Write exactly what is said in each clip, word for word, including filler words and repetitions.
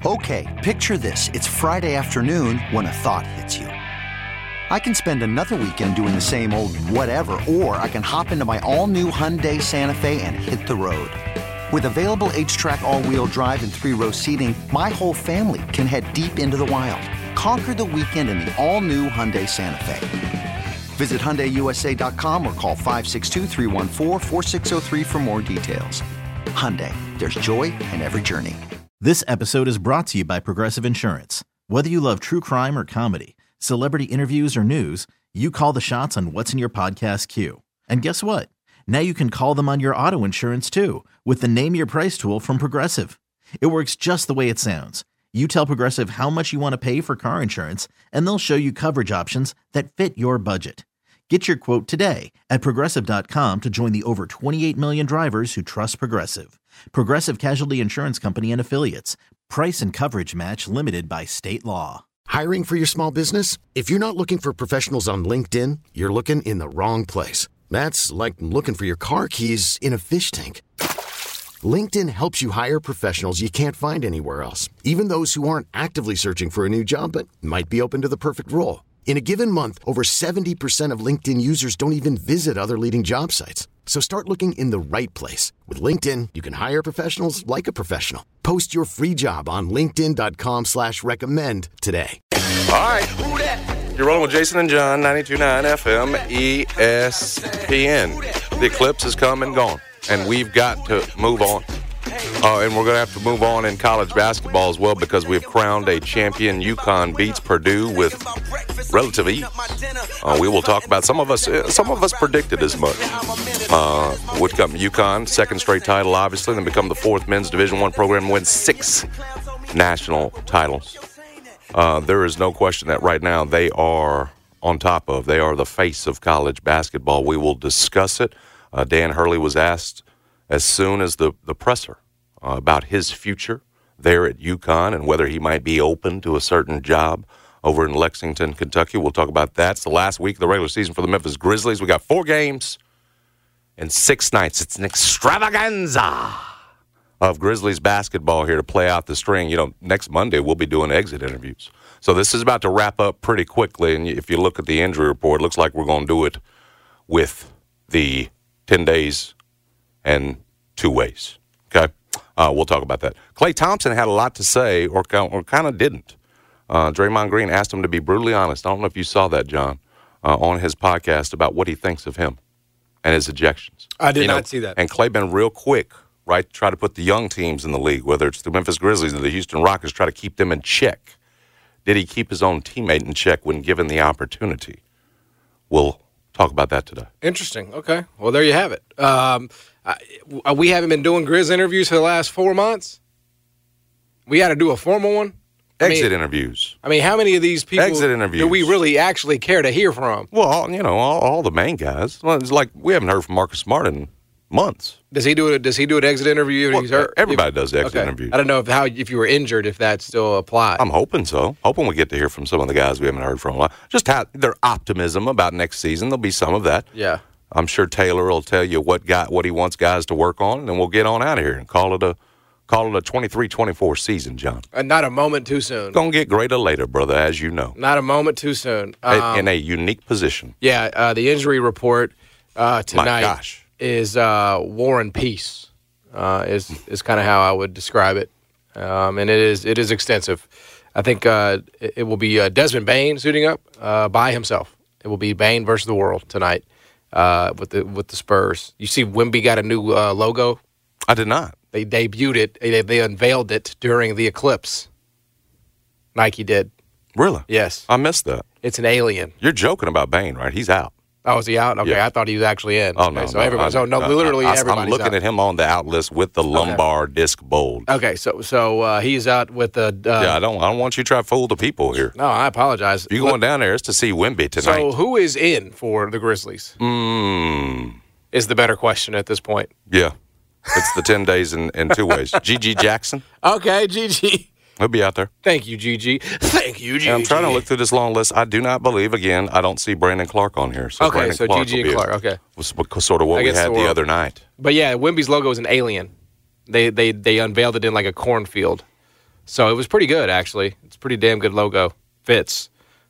Okay, picture this. It's Friday afternoon when a thought hits you. I can spend another weekend doing the same old whatever, or I can hop into my all-new Hyundai Santa Fe and hit the road. With available H-Track all-wheel drive and three-row seating, my whole family can head deep into the wild. Conquer the weekend in the all-new Hyundai Santa Fe. Visit Hyundai U S A dot com or call five six two, three one four, four six zero three for more details. Hyundai, there's joy in every journey. This episode is brought to you by Progressive Insurance. Whether you love true crime or comedy, celebrity interviews or news, you call the shots on what's in your podcast queue. And guess what? Now you can call them on your auto insurance too with the Name Your Price tool from Progressive. It works just the way it sounds. You tell Progressive how much you want to pay for car insurance, and they'll show you coverage options that fit your budget. Get your quote today at Progressive dot com to join the over twenty-eight million drivers who trust Progressive. Progressive Casualty Insurance Company and Affiliates. Price and coverage match limited by state law. Hiring for your small business? If you're not looking for professionals on LinkedIn, you're looking in the wrong place. That's like looking for your car keys in a fish tank. LinkedIn helps you hire professionals you can't find anywhere else, even those who aren't actively searching for a new job but might be open to the perfect role. In a given month, over seventy percent of LinkedIn users don't even visit other leading job sites. So start looking in the right place. With LinkedIn, you can hire professionals like a professional. Post your free job on linkedin dot com slash recommend today. All right. You're rolling with Jason and John, ninety-two point nine F M, E S P N. The eclipse has come and gone, and we've got to move on. Uh, and we're going to have to move on in college basketball as well because we've crowned a champion. UConn beats Purdue with relative ease. Uh, we will talk about some of us. Uh, some of us predicted as much. Uh, would come UConn, second straight title, obviously, then become the fourth men's Division One program, win six national titles. Uh, there is no question that right now they are on top of. They are the face of college basketball. We will discuss it. Uh, Dan Hurley was asked as soon as the, the presser uh, about his future there at UConn and whether he might be open to a certain job over in Lexington, Kentucky. We'll talk about that. It's the last week of the regular season for the Memphis Grizzlies. We got four games and six nights. It's an extravaganza of Grizzlies basketball here to play out the string. You know, next Monday we'll be doing exit interviews. So this is about to wrap up pretty quickly, and if you look at the injury report, it looks like we're going to do it with the ten days and two ways, okay? Uh, we'll talk about that. Klay Thompson had a lot to say, or, or kind of didn't. Uh, Draymond Green asked him to be brutally honest. I don't know if you saw that, John, uh, on his podcast about what he thinks of him and his ejections. I did you not know, see that. And Klay been real quick, right, to try to put the young teams in the league, whether it's the Memphis Grizzlies or the Houston Rockets, try to keep them in check. Did he keep his own teammate in check when given the opportunity? We'll talk about that today. Interesting. Okay. Well, there you have it. Um, I, we haven't been doing Grizz interviews for the last four months. We got to do a formal one. I Exit mean, interviews. I mean, how many of these people Exit interviews. do we really actually care to hear from? Well, you know, all, all the main guys. Well, it's like we haven't heard from Marcus Smart in months. Does he do it? Does he do an exit interview? If Well, he's hurt? everybody if, does exit okay. interviews. I don't know if how if you were injured, if that still applies. I'm hoping so. Hoping we get to hear from some of the guys we haven't heard from a lot. Just how their optimism about next season. There'll be some of that. Yeah. I'm sure Taylor will tell you what guy, what he wants guys to work on, and then we'll get on out of here and call it a call it a twenty-three twenty-four season, John. Uh, not a moment too soon. Gonna get greater later, brother, as you know. Not a moment too soon. Um, in a unique position. Yeah, uh, the injury report uh, tonight My gosh. is uh, War and Peace. Uh, is is kind of how I would describe it, um, and it is it is extensive. I think uh, it, it will be uh, Desmond Bane suiting up uh, by himself. It will be Bane versus the world tonight uh, with the with the Spurs. You see, Wemby got a new uh, logo. I did not. They debuted it. They, they unveiled it during the eclipse. Nike did. Really? Yes. I missed that. It's an alien. You're joking about Bane, right? He's out. Oh, is he out? Okay, Yeah. I thought he was actually in. Oh, okay, no. So no, everybody, I, so no, I, literally I, everybody's I'm looking out. at him on the out list with the lumbar disc bulge. Okay, so so uh, he's out with the. Uh, yeah, I don't. I don't want you to try to fool the people here. No, I apologize. You going down there is to see Wemby tonight. So who is in for the Grizzlies? Mm, Is the better question at this point. yeah, it's the ten days in, in two ways. G G Jackson, Okay, Gigi. he'll be out there. Thank you, Gigi. Thank you, Gigi. And I'm trying to look through this long list. I do not believe, again, I don't see Brandon Clark on here. So Okay, Brandon so Clark Gigi will and be Clark. Okay, was was sort of what we Against had the the, world. other night. but yeah, Wemby's logo is an alien. They they they unveiled it in like a cornfield. So it was pretty good, actually. It's a pretty damn good logo. Fits,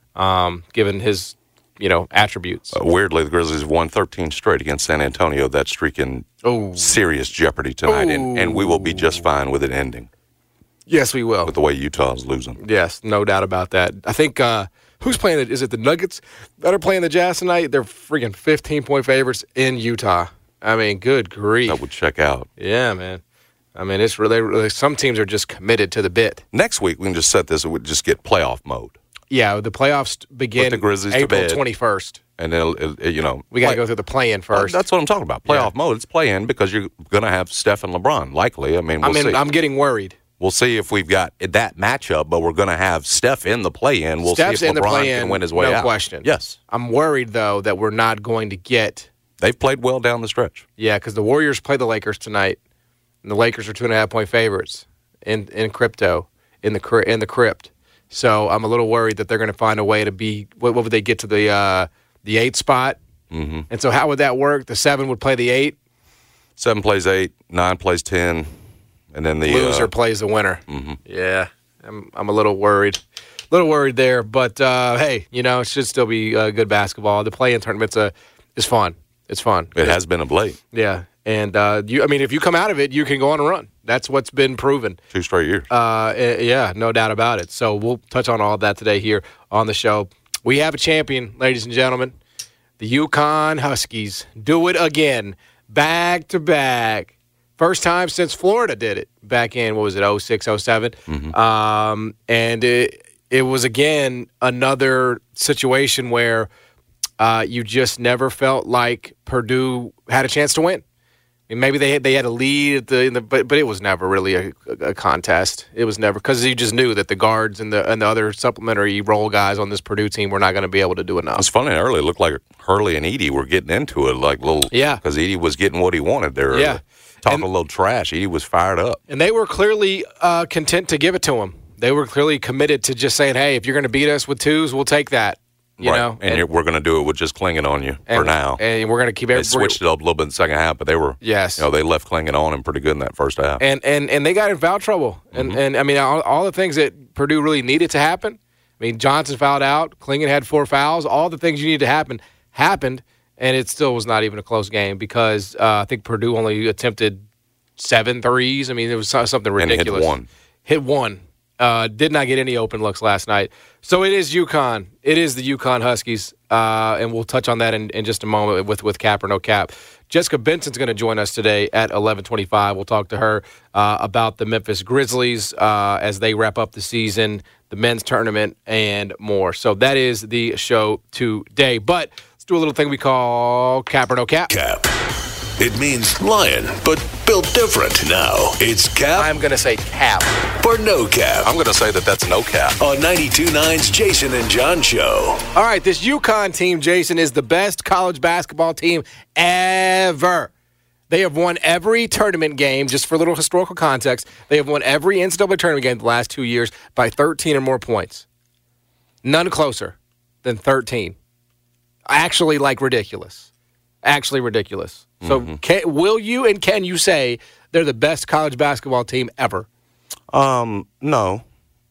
um, given his, you know, attributes. Uh, weirdly, the Grizzlies have won thirteen straight against San Antonio. That streak in Oh. serious jeopardy tonight, and, and we will be just fine with it ending. Yes, we will. With the way Utah's losing. Yes, no doubt about that. I think, uh, who's playing it? Is it the Nuggets that are playing the Jazz tonight? They're freaking fifteen-point favorites in Utah. I mean, good grief. That would check out. Yeah, man. I mean, it's really, really, some teams are just committed to the bit. Next week, we can just set this, it would just get playoff mode. Yeah, the playoffs begin Put the Grizzlies to April bed. twenty-first. And then, it'll, it'll, you know. We got to play- go through the play-in first. Uh, that's what I'm talking about. Playoff Yeah. mode. It's play-in because you're going to have Steph and LeBron, likely. I mean, we'll I mean, see. I'm getting worried. We'll see if we've got that matchup, but we're going to have Steph in the play-in. We'll Steph's see if in the LeBron play-in, can win his way no out. question. Yes. I'm worried, though, that we're not going to get They've played well down the stretch. Yeah, because the Warriors play the Lakers tonight, and the Lakers are two and a half point favorites in in crypto in the cry- in the crypt. So I'm a little worried that they're going to find a way to be. What, what would they get to the uh, the eight spot? Mm-hmm. And so how would that work? The seven would play the eight. Seven plays eight, nine plays ten, and then the Loser uh, plays the winner. mhm. Yeah, I'm I'm a little worried, a little worried there. But uh, hey, you know, it should still be uh, good basketball. The play-in tournament's a is fun. It's fun. It has been of late. Yeah, and uh, you. I mean, if you come out of it, you can go on a run. That's what's been proven. Two straight years. Uh, eh, yeah, no doubt about it. So we'll touch on all of that today here on the show. We have a champion, ladies and gentlemen. The UConn Huskies do it again, back to back. First time since Florida did it back in, what was it, oh six, oh seven? Mm-hmm. Um, and it, it was, again, another situation where uh, you just never felt like Purdue had a chance to win. I mean, maybe they had, they had a lead, at the, in the, but but it was never really a, a contest. It was never, because you just knew that the guards and the and the other supplementary role guys on this Purdue team were not going to be able to do enough. It's funny. Early, it looked like Hurley and Edey were getting into it, like little. Yeah. Because Edey was getting what he wanted there. Yeah. Talking And- a little trash. Edey was fired up. And they were clearly uh, content to give it to him. They were clearly committed to just saying, hey, if you're going to beat us with twos, we'll take that. You right. know? And, you're- we're going to do it with just clinging on you and, for now. And we're going to keep They every, switched it up a little bit in the second half, but they were. Yes. You know, they left clinging on him pretty good in that first half. And and and they got in foul trouble. And Mm-hmm. and I mean, all, all the things that Purdue really needed to happen. I mean, Johnson fouled out. Klingon had four fouls. All the things you need to happen happened, and it still was not even a close game because uh, I think Purdue only attempted seven threes. I mean, it was so- something And hit ridiculous. one. Hit one. Uh, did not get any open looks last night. So it is UConn. It is the UConn Huskies, uh, and we'll touch on that in, in just a moment with, with Cap or No Cap. Jessica Benson's going to join us today at eleven twenty-five. We'll talk to her uh, about the Memphis Grizzlies uh, as they wrap up the season, the men's tournament, and more. So that is the show today. But let's do a little thing we call Cap or No Cap. Cap. It means lion, but built different. Now it's Cap I'm going to say Cap. or No Cap I'm going to say that that's no cap. on ninety-two point nine's Jason and John Show. All right, this UConn team, Jason, is the best college basketball team ever. They have won every tournament game, just for a little historical context. They have won every N C double A tournament game the last two years by thirteen or more points. None closer than thirteen. Actually, like, ridiculous. Actually ridiculous. So Mm-hmm. can, will you and can you say they're the best college basketball team ever? Um, no,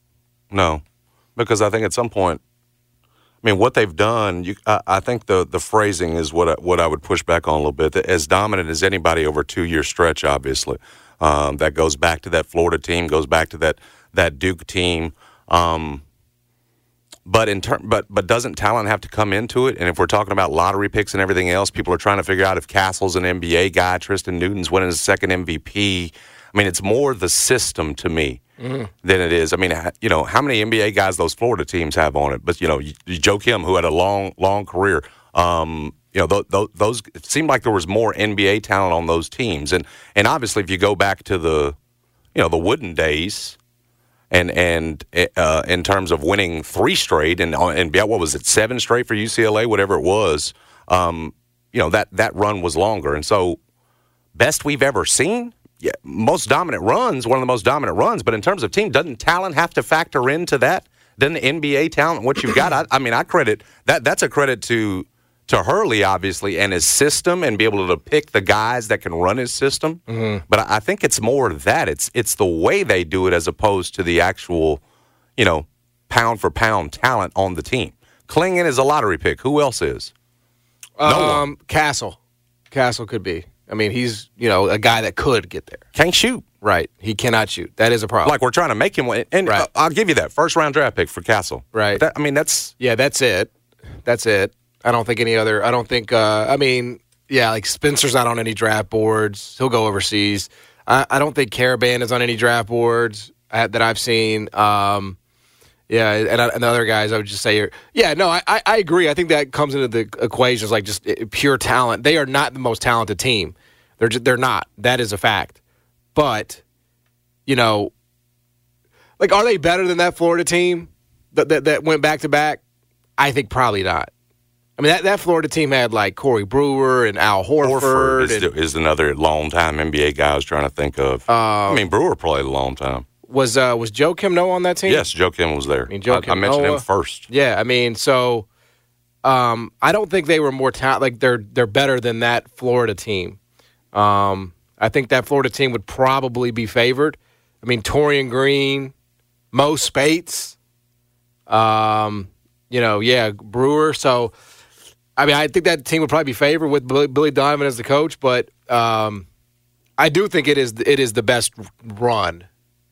no, because I think at some point, I mean, what they've done, you, I, I think the the phrasing is what I, what I would push back on a little bit. As dominant as anybody over a two year stretch, obviously, um, that goes back to that Florida team, goes back to that that Duke team. Um, But in ter- but but doesn't talent have to come into it? And if we're talking about lottery picks and everything else, people are trying to figure out if Castle's an N B A guy, Tristan Newton's winning his second M V P. I mean, it's more the system to me mm-hmm. than it is. I mean, you know, how many N B A guys those Florida teams have on it? But you know, Joe Kim, who had a long long career, um, you know, th- th- those it seemed like there was more N B A talent on those teams. And and obviously, if you go back to the, you know, the Wooden days. And and uh, in terms of winning three straight and and what was it, seven straight for U C L A, whatever it was, um, you know that that run was longer. And so, best we've ever seen, yeah, most dominant runs, one of the most dominant runs. But in terms of team, doesn't talent have to factor into that? Doesn't the N B A talent what you've got? I, I mean, I credit that. That's a credit to to Hurley, obviously, and his system, and be able to pick the guys that can run his system. Mm-hmm. But I think it's more that. It's it's the way they do it as opposed to the actual, you know, pound-for-pound talent on the team. Klingon is a lottery pick. Who else is? No um, one. Castle. Castle could be. I mean, he's, you know, a guy that could get there. Can't shoot. Right. He cannot shoot. That is a problem. Like we're trying to make him win. And Right. uh, I'll give you that. First-round draft pick for Castle. Right. That, I mean, that's... Yeah, that's it. That's it. I don't think any other – I don't think uh, – I mean, yeah, like Spencer's not on any draft boards. He'll go overseas. I, I don't think Caravan is on any draft boards uh, that I've seen. Um, yeah, and, and the other guys, I would just say are – yeah, no, I, I agree. I think that comes into the equations like just pure talent. They are not the most talented team. They're just, they're not. That is a fact. But, you know, like, are they better than that Florida team that that, that went back-to-back? I think probably not. I mean, that, that Florida team had, like, Corey Brewer and Al Horford. Horford is, and, is another long-time N B A guy I was trying to think of. Uh, I mean, Brewer played a long time. Was uh, was Joe Kim Noah on that team? Yes, Joe Kim was there. I, mean, Joe I, Kim I mentioned Noah. him first. Yeah, I mean, so um, I don't think they were more talent. Like, they're, they're better than that Florida team. Um, I think that Florida team would probably be favored. I mean, Torian Green, Mo Spates, um, you know, yeah, Brewer. So, I mean, I think that team would probably be favored with Billy, Billy Donovan as the coach. But um, I do think it is it is the best run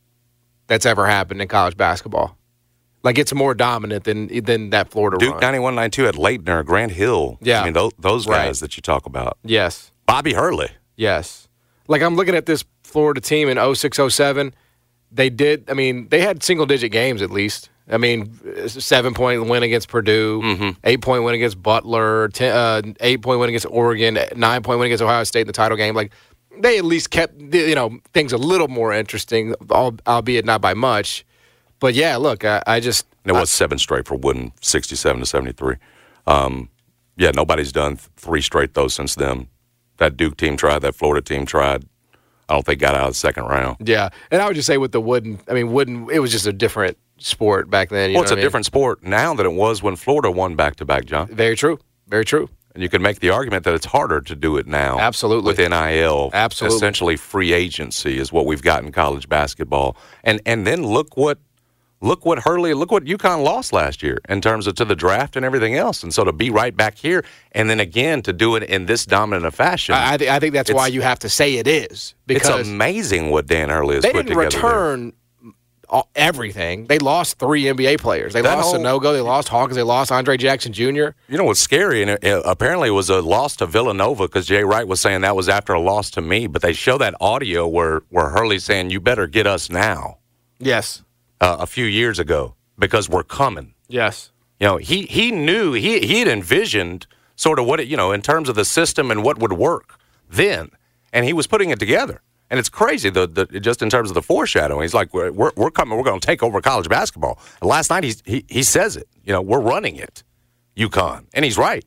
that's ever happened in college basketball. Like, it's more dominant than than that Florida Duke run. ninety-one ninety-two at Leitner, Grant Hill. Yeah. I mean, those, those guys Right. that you talk about. Yes. Bobby Hurley. Yes. Like, I'm looking at this Florida team in oh six oh seven. They did, I mean, they had single-digit games at least. I mean, seven-point win against Purdue, Mm-hmm. eight-point win against Butler, ten, uh, eight-point win against Oregon, nine-point win against Ohio State in the title game. Like, they at least kept, you know, things a little more interesting, albeit not by much. But, yeah, look, I, I just – And it was seven straight for Wooden, sixty-seven to seventy-three. Um, yeah, nobody's done th- three straight, though, since then. That Duke team tried, that Florida team tried. I don't think got out of the second round. Yeah, and I would just say with the Wooden, I mean, Wooden, it was just a different sport back then. You Well, know it's a what I mean? different sport now than it was when Florida won back-to-back, John. Very true. Very true. And you can make the argument that it's harder to do it now. Absolutely. With N I L. Absolutely. Essentially free agency is what we've got in college basketball. And and then look what look what Hurley, look what UConn lost last year in terms of to the draft and everything else. And so to be right back here and then again to do it in this dominant a fashion. I, I, th- I think that's why you have to say it is. Because it's amazing what Dan Hurley has they put didn't together return all, everything. They lost three N B A players. They That lost whole- Sanogo. They lost Hawkins. They lost Andre Jackson Junior You know what's scary? And it, it apparently it was a loss to Villanova because Jay Wright was saying that was after a loss to me. But they show that audio where, where Hurley's saying, you better get us now, Yes. uh, a few years ago because we're coming. Yes. You know, he, he knew, he, he had envisioned sort of what it, you know, in terms of the system and what would work then. And he was putting it together. And it's crazy, the, the just in terms of the foreshadowing. He's like, we're, we're, we're coming, we're going to take over college basketball. And last night he's, he he says it, you know, we're running it, UConn. And he's right.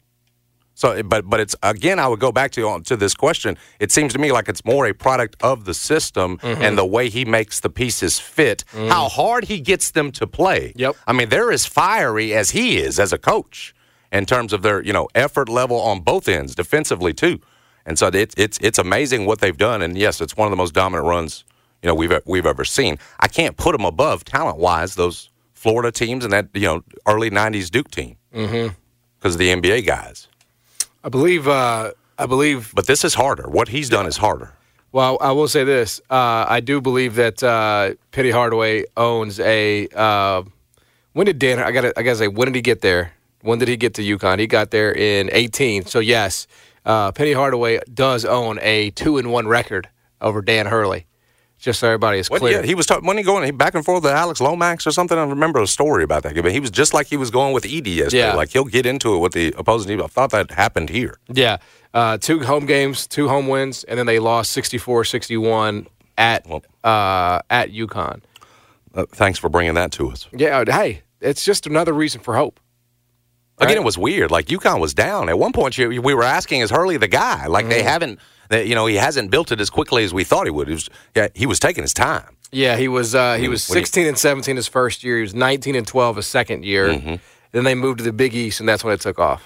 So, but but it's, again, I would go back to to this question. It seems to me like it's more a product of the system Mm-hmm. and the way he makes the pieces fit, Mm. how hard he gets them to play. Yep. I mean, they're as fiery as he is as a coach in terms of their, you know, effort level on both ends, defensively too. And so it's it's it's amazing what they've done. And yes, it's one of the most dominant runs, you know, we've we've ever seen. I can't put them above talent wise those Florida teams and that, you know, early nineties Duke team because mm-hmm. of the N B A guys. I believe. Uh, I believe. But this is harder. What he's done is harder. Well, I will say this. Uh, I do believe that uh, Penny Hardaway owns a. Uh, when did Dan? I got. I got to say, when did he get there? When did he get to UConn? He got there in eighteen. So yes, uh, Penny Hardaway does own a two and one record over Dan Hurley. Just so everybody is What, clear. yeah, he was talking when he going he back and forth with Alex Lomax or something. I remember a story about that. But he was just like he was going with Edey yesterday. Yeah. Like he'll get into it with the opposing team. I thought that happened here. Yeah, uh, two home games, two home wins, and then they lost sixty-four sixty-one at uh, at UConn. Uh, thanks for bringing that to us. Yeah, hey, it's just another reason for hope. Again, Right? it was weird. Like UConn was down at one point. You, we were asking, is Hurley the guy? Like they haven't, they, you know, he hasn't built it as quickly as we thought he would. He was, yeah, he was taking his time. Yeah, he was uh, he When- was when he- sixteen and seventeen his first year. He was nineteen and twelve his second year. Mm-hmm. Then they moved to the Big East, and that's when it took off.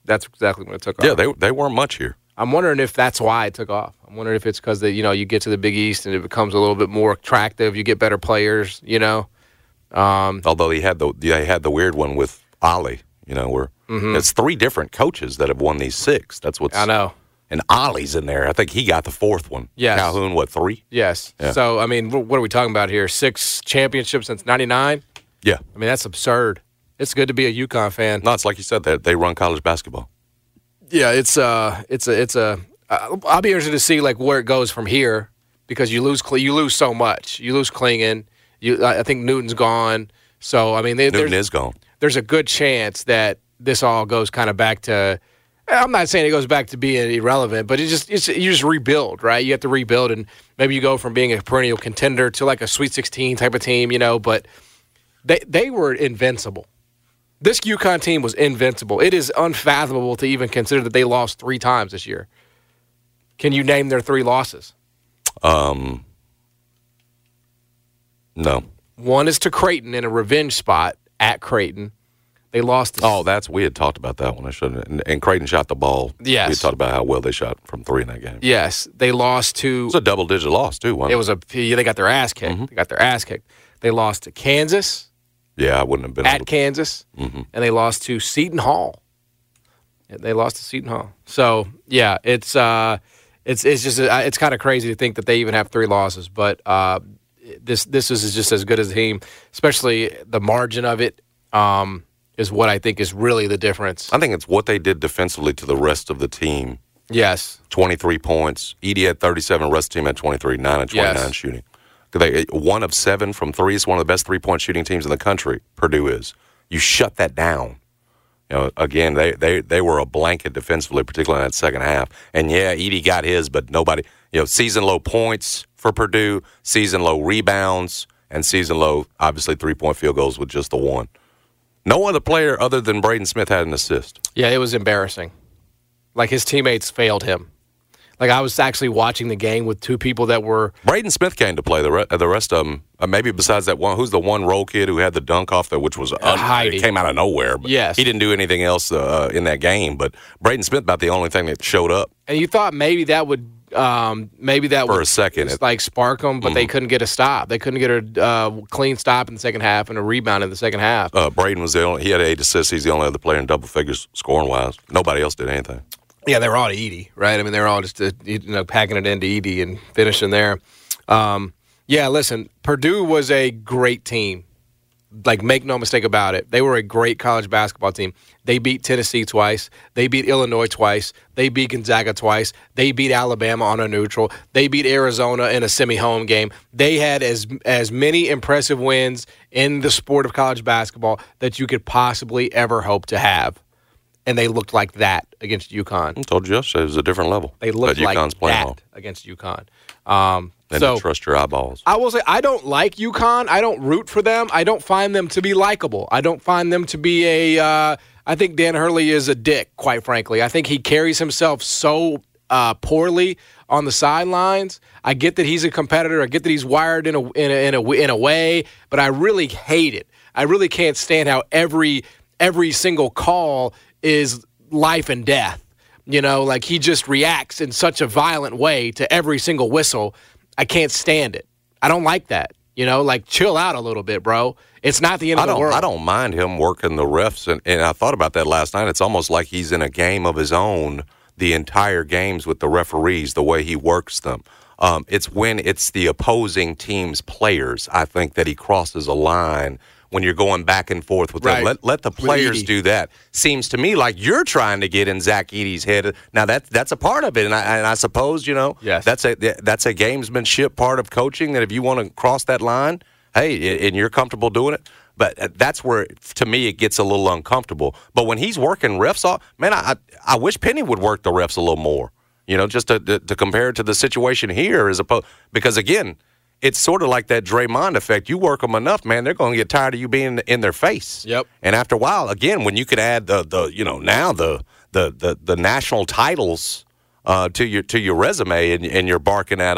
That's exactly when it took off. Yeah, they they weren't much here. I'm wondering if that's why it took off. I'm wondering if it's because you know you get to the Big East and it becomes a little bit more attractive. You get better players, you know. Um, Although he had the they had the weird one with Ollie, you know, where mm-hmm. it's three different coaches that have won these six. That's what's I know. And Ollie's in there. I think he got the fourth one. Yes. Calhoun, what, three? Yes. Yeah. So I mean, what are we talking about here? Six championships since ninety-nine. Yeah. I mean, that's absurd. It's good to be a UConn fan. No, it's like you said, they they run college basketball. Yeah, it's uh, it's a, it's a. Uh, I'll be interested to see like where it goes from here because you lose, you lose so much. You lose Klingon. You, I think Newton's gone. So I mean, they, Newton is gone. There's a good chance that this all goes kind of back to. I'm not saying it goes back to being irrelevant, but it just it's, you just rebuild, right? You have to rebuild, and maybe you go from being a perennial contender to like a Sweet sixteen type of team, you know. But they they were invincible. This UConn team was invincible. It is unfathomable to even consider that they lost three times this year. Can you name their three losses? Um, no. One is to Creighton in a revenge spot at Creighton. They lost. To oh, that's we had talked about that one. I shouldn't. And, and Creighton shot the ball. Yes. We had talked about how well they shot from three in that game. Yes, they lost to. It was a double-digit loss too. Wasn't it? It was a. They got their ass kicked. Mm-hmm. They got their ass kicked. They lost to Kansas. Yeah, I wouldn't have been at able to. Kansas, mm-hmm. and they lost to Seton Hall. They lost to Seton Hall. So yeah, it's uh, it's it's just it's kind of crazy to think that they even have three losses. But uh, this this is just as good as a team, especially the margin of it um, is what I think is really the difference. I think it's what they did defensively to the rest of the team. Yes, twenty-three points. Edey had thirty-seven. Rest of the team had twenty-three. Nine and twenty-nine yes. shooting. They, one of seven from three is one of the best three-point shooting teams in the country. Purdue is. You shut that down. You know, again, they, they, they were a blanket defensively, particularly in that second half. And yeah, Edey got his, but nobody. You know, season low points for Purdue, season low rebounds, and season low, obviously, three-point field goals with just the one. No other player other than Braden Smith had an assist. Yeah, it was embarrassing. Like his teammates failed him. Like, I was actually watching the game with two people that were... Braden Smith came to play. The, re- the rest of them, uh, maybe besides that one, who's the one roll kid who had the dunk off there, which was... Uh, un- it came out of nowhere. But yes. He didn't do anything else uh, in that game. But Braden Smith about the only thing that showed up. And you thought maybe that would... Um, maybe that For would a second. Just, like, spark them, but mm-hmm. they couldn't get a stop. They couldn't get a uh, clean stop in the second half and a rebound in the second half. Uh, Braden was the only... He had eight assists. He's the only other player in double figures scoring-wise. Nobody else did anything. Yeah, they were all to Edey, right? I mean, they were all just uh, you know packing it into Edey and finishing there. Um, yeah, listen, Purdue was a great team. Like, make no mistake about it. They were a great college basketball team. They beat Tennessee twice. They beat Illinois twice. They beat Gonzaga twice. They beat Alabama on a neutral. They beat Arizona in a semi-home game. They had as as many impressive wins in the sport of college basketball that you could possibly ever hope to have. And they looked like that against UConn. I told you yesterday it was a different level. They looked like UConn's playing that well. against UConn. Um, they so don't trust your eyeballs. I will say I don't like UConn. I don't root for them. I don't find them to be likable. I don't find them to be a uh, – I think Dan Hurley is a dick, quite frankly. I think he carries himself so uh, poorly on the sidelines. I get that he's a competitor. I get that he's wired in a, in a, in a, in a way, but I really hate it. I really can't stand how every every single call – is life and death. You know, like he just reacts in such a violent way to every single whistle. I can't stand it. I don't like that. You know, like chill out a little bit, bro. It's not the end I of the don't, world. I don't mind him working the refs, and, and I thought about that last night. It's almost like he's in a game of his own the entire games with the referees, the way he works them. Um, it's when it's the opposing team's players, I think, that he crosses a line when you're going back and forth with right. them. Let, let the players do that. Seems to me like you're trying to get in Zach Edey's head. Now, that, that's a part of it, and I, and I suppose, you know, yes. that's a that's a gamesmanship part of coaching, that if you want to cross that line, hey, and you're comfortable doing it. But that's where, to me, it gets a little uncomfortable. But when he's working refs off, man, I I wish Penny would work the refs a little more, you know, just to, to, to compare it to the situation here as opposed, because, again, it's sort of like that Draymond effect. You work them enough, man, they're going to get tired of you being in their face. Yep. And after a while, again, when you could add the, the you know, now the the the, the national titles uh, to your to your resume and, and you're barking at them, I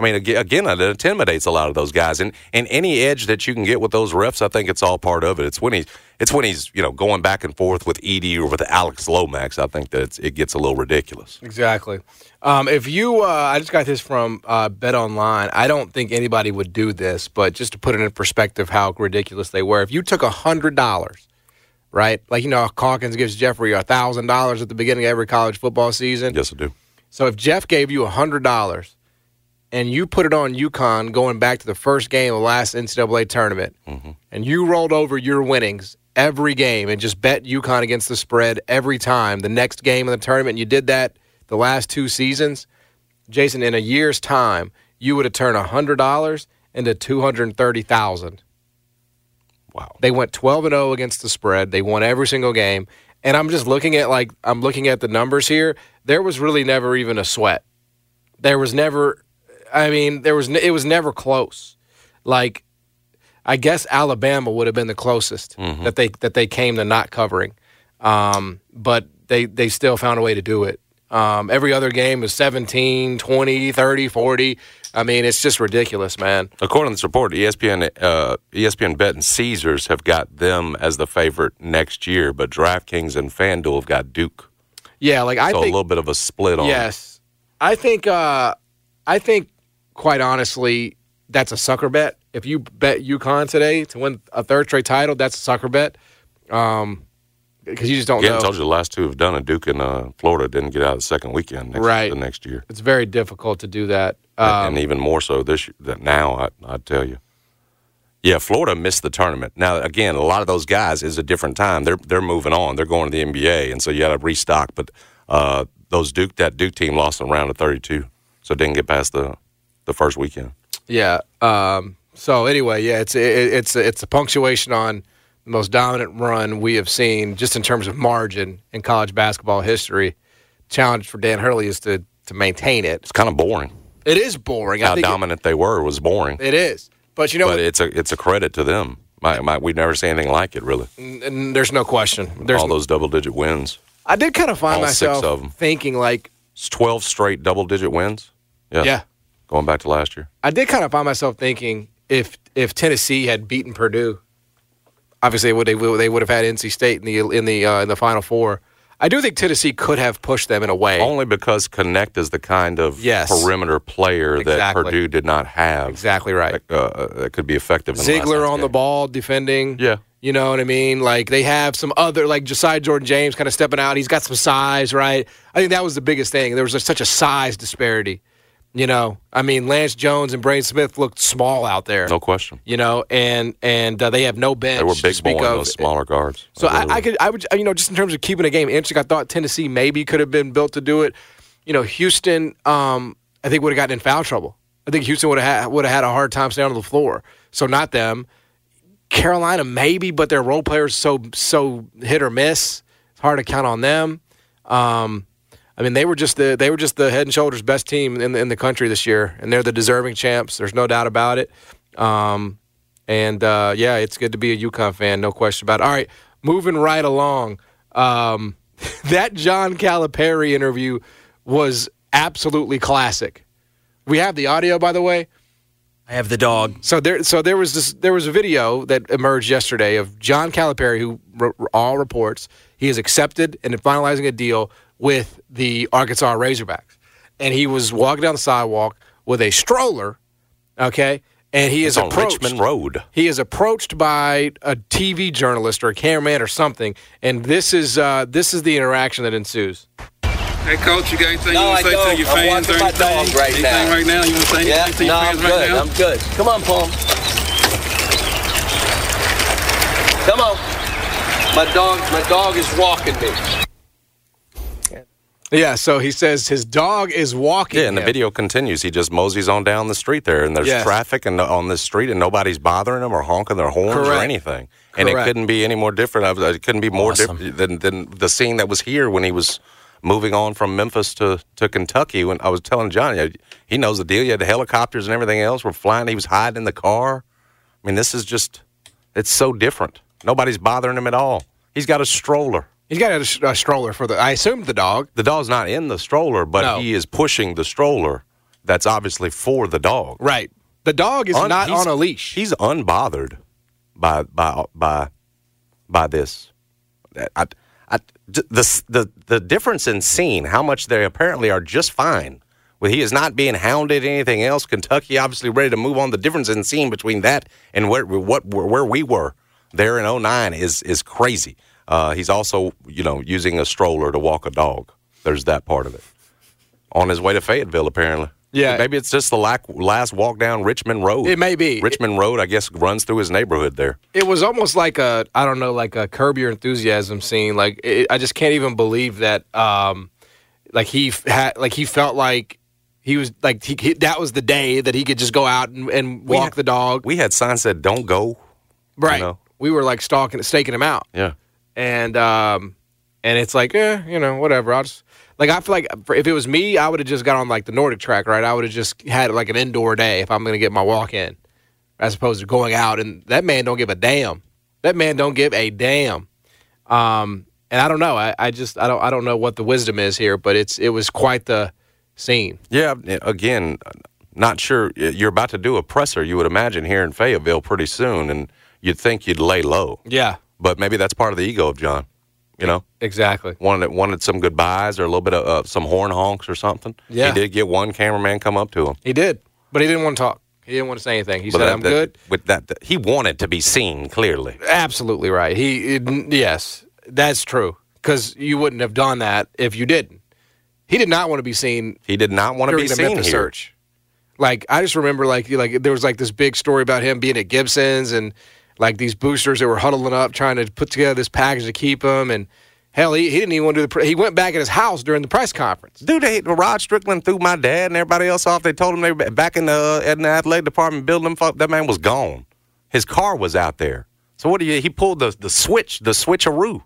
I mean, ag- again, it intimidates a lot of those guys. And and any edge that you can get with those refs, I think it's all part of it. It's when he's it's when he's you know going back and forth with Edey or with Alex Lomax. I think that it's, it gets a little ridiculous. Exactly. Um, if you, uh, I just got this from uh, Bet Online. I don't think anybody would do this, but just to put it in perspective, how ridiculous they were. If you took a hundred dollars, right? Like you know, Calkins gives Jeffrey a thousand dollars at the beginning of every college football season. Yes, I do. So if Jeff gave you a hundred dollars. And you put it on UConn going back to the first game of the last N C double A tournament, mm-hmm. and you rolled over your winnings every game and just bet UConn against the spread every time, the next game of the tournament, and you did that the last two seasons, Jason, in a year's time, you would have turned one hundred dollars into two hundred thirty thousand dollars. Wow. They went twelve and oh against the spread. They won every single game. And I'm just looking at, like, I'm looking at the numbers here. There was really never even a sweat. There was never... I mean, there was it was never close. Like, I guess Alabama would have been the closest mm-hmm. that they that they came to not covering, um, but they they still found a way to do it. Um, every other game was seventeen, twenty, thirty, forty. I mean, it's just ridiculous, man. According to this report, E S P N, uh, E S P N Bet and Caesars have got them as the favorite next year, but DraftKings and FanDuel have got Duke. Yeah, like I so think a little bit of a split on. Yes, I think. Uh, I think. Quite honestly, that's a sucker bet. If you bet UConn today to win a third straight title, that's a sucker bet. Um, because you just don't yeah, know. I told you the last two have done it. Duke and uh, Florida didn't get out of the second weekend next, right. the next year. It's very difficult to do that. Um, and, and even more so this that now, I, I'd tell you. Yeah, Florida missed the tournament. Now, again, a lot of those guys is a different time. They're they're moving on. They're going to the N B A, and so you got to restock. But uh, those Duke that Duke team lost in round of thirty-two, so didn't get past the the first weekend. Yeah. Um, so anyway, yeah, it's it, it's it's a punctuation on the most dominant run we have seen just in terms of margin in college basketball history. Challenge for Dan Hurley is to to maintain it. It's kind of boring. It is boring. How I think dominant it, they were was boring. It is, but you know, but it's a it's a credit to them. My, my, we've never seen anything like it, really. And there's no question. There's all those double digit wins. I did kind of find all myself six of them. thinking like it's twelve straight double digit wins. Yeah. Yeah. Going back to last year. I did kind of find myself thinking if if Tennessee had beaten Purdue, obviously they would they would, they would have had N C State in the in the uh, in the Final Four. I do think Tennessee could have pushed them in a way. Only because Connect is the kind of yes. perimeter player exactly. that Purdue did not have. Exactly right. That, uh, that could be effective. In Ziegler the on game. the ball defending. Yeah. You know what I mean? Like they have some other, like Josiah Jordan-James kind of stepping out. He's got some size, right? I think that was the biggest thing. There was a, such a size disparity. You know, I mean, Lance Jones and Braden Smith looked small out there. No question. You know, and and uh, they have no bench. They were to big speak boy, of. those smaller guards. So I, I could, I would, you know, just in terms of keeping a game interesting, I thought Tennessee maybe could have been built to do it. You know, Houston, um, I think would have gotten in foul trouble. I think Houston would have had, would have had a hard time staying on the floor. So not them. Carolina maybe, but their role players so so hit or miss. It's hard to count on them. Um, I mean, they were just the they were just the head and shoulders best team in the, in the country this year, and they're the deserving champs. There's no doubt about it. Um, and uh, yeah, it's good to be a UConn fan, no question about it. All right, moving right along. Um, that John Calipari interview was absolutely classic. We have the audio, by the way. I have the dog. So there, so there was this. There was a video that emerged yesterday of John Calipari, who r- all reports he has accepted and is finalizing a deal with the Arkansas Razorbacks, and he was walking down the sidewalk with a stroller. Okay, and he is it's on approached. Richmond Road. He is approached by a T V journalist or a cameraman or something, and this is uh, this is the interaction that ensues. Hey, Coach, you got anything no, you want to say don't. to your I'm fans or my anything? dog right anything now. right now? You want to say yeah, anything to your no, fans I'm right good. now? I'm good. Come on, Paul. Come on. My dog, my dog is walking me. Yeah, so he says his dog is walking. Yeah, and him. the video continues. He just moseys on down the street there, and there's yes. traffic and on this street, and nobody's bothering them or honking their horns Correct. or anything. And Correct. it couldn't be any more different. It couldn't be more Awesome. different than, than the scene that was here when he was moving on from Memphis to, to Kentucky. When I was telling Johnny, he knows the deal. You had the helicopters and everything else were flying. He was hiding in the car. I mean, this is just, it's so different. Nobody's bothering him at all. He's got a stroller. He's got a, a stroller for the, I assume the dog. The dog's not in the stroller, but No. he is pushing the stroller. that's obviously for the dog. Right. The dog is Un- not he's- on a leash. He's unbothered by by by by this. I, I, the the the difference in scene, how much they apparently are just fine. Well, he is not being hounded. Anything else? Kentucky obviously ready to move on. The difference in scene between that and where what where we were there in oh nine is is crazy. Uh, he's also, you know, using a stroller to walk a dog. There's that part of it. On his way to Fayetteville, apparently. Yeah. Maybe it's just the lack, last walk down Richmond Road. It may be. Richmond Road, I guess, runs through his neighborhood there. It was almost like a, I don't know, like a Curb Your Enthusiasm scene. Like, it, I just can't even believe that, um, like, he had, like, he felt like he was, like, he, he, that was the day that he could just go out and, and walk had, the dog. We had signs that don't go. Right. You know? We were, like, stalking, staking him out. Yeah. And, um, and it's like, eh, you know, whatever. I'll just, like, I feel like if it was me, I would have just got on, like, the Nordic track, right? I would have just had, like, an indoor day if I'm going to get my walk in, as opposed to going out. And that man don't give a damn. That man don't give a damn. Um, and I don't know. I, I just, I don't, I don't know what the wisdom is here, but it's, it was quite the scene. Yeah. Again, not sure. You're about to do a presser, you would imagine, here in Fayetteville pretty soon, and you'd think you'd lay low. Yeah. But maybe that's part of the ego of John. You know, exactly. Wanted wanted some goodbyes or a little bit of uh, some horn honks or something. Yeah, he did get one cameraman come up to him. He did, but he didn't want to talk. He didn't want to say anything. He but said, that, "I'm that, good." With that, that, he wanted to be seen clearly. Absolutely right. He, it, yes, that's true. Because you wouldn't have done that if you didn't. He did not want to be seen. He did not want to be the seen Memphis here. Search. Like, I just remember, like, like there was like this big story about him being at Gibson's and like these boosters that were huddling up trying to put together this package to keep him. And hell, he, he didn't even want to do the. Pre- he went back at his house during the press conference. Dude, they, Rod Strickland threw my dad and everybody else off. They told him they were back in the in the athletic department building them. That man was gone. His car was out there. So what do you? He pulled the the switch, the switcheroo.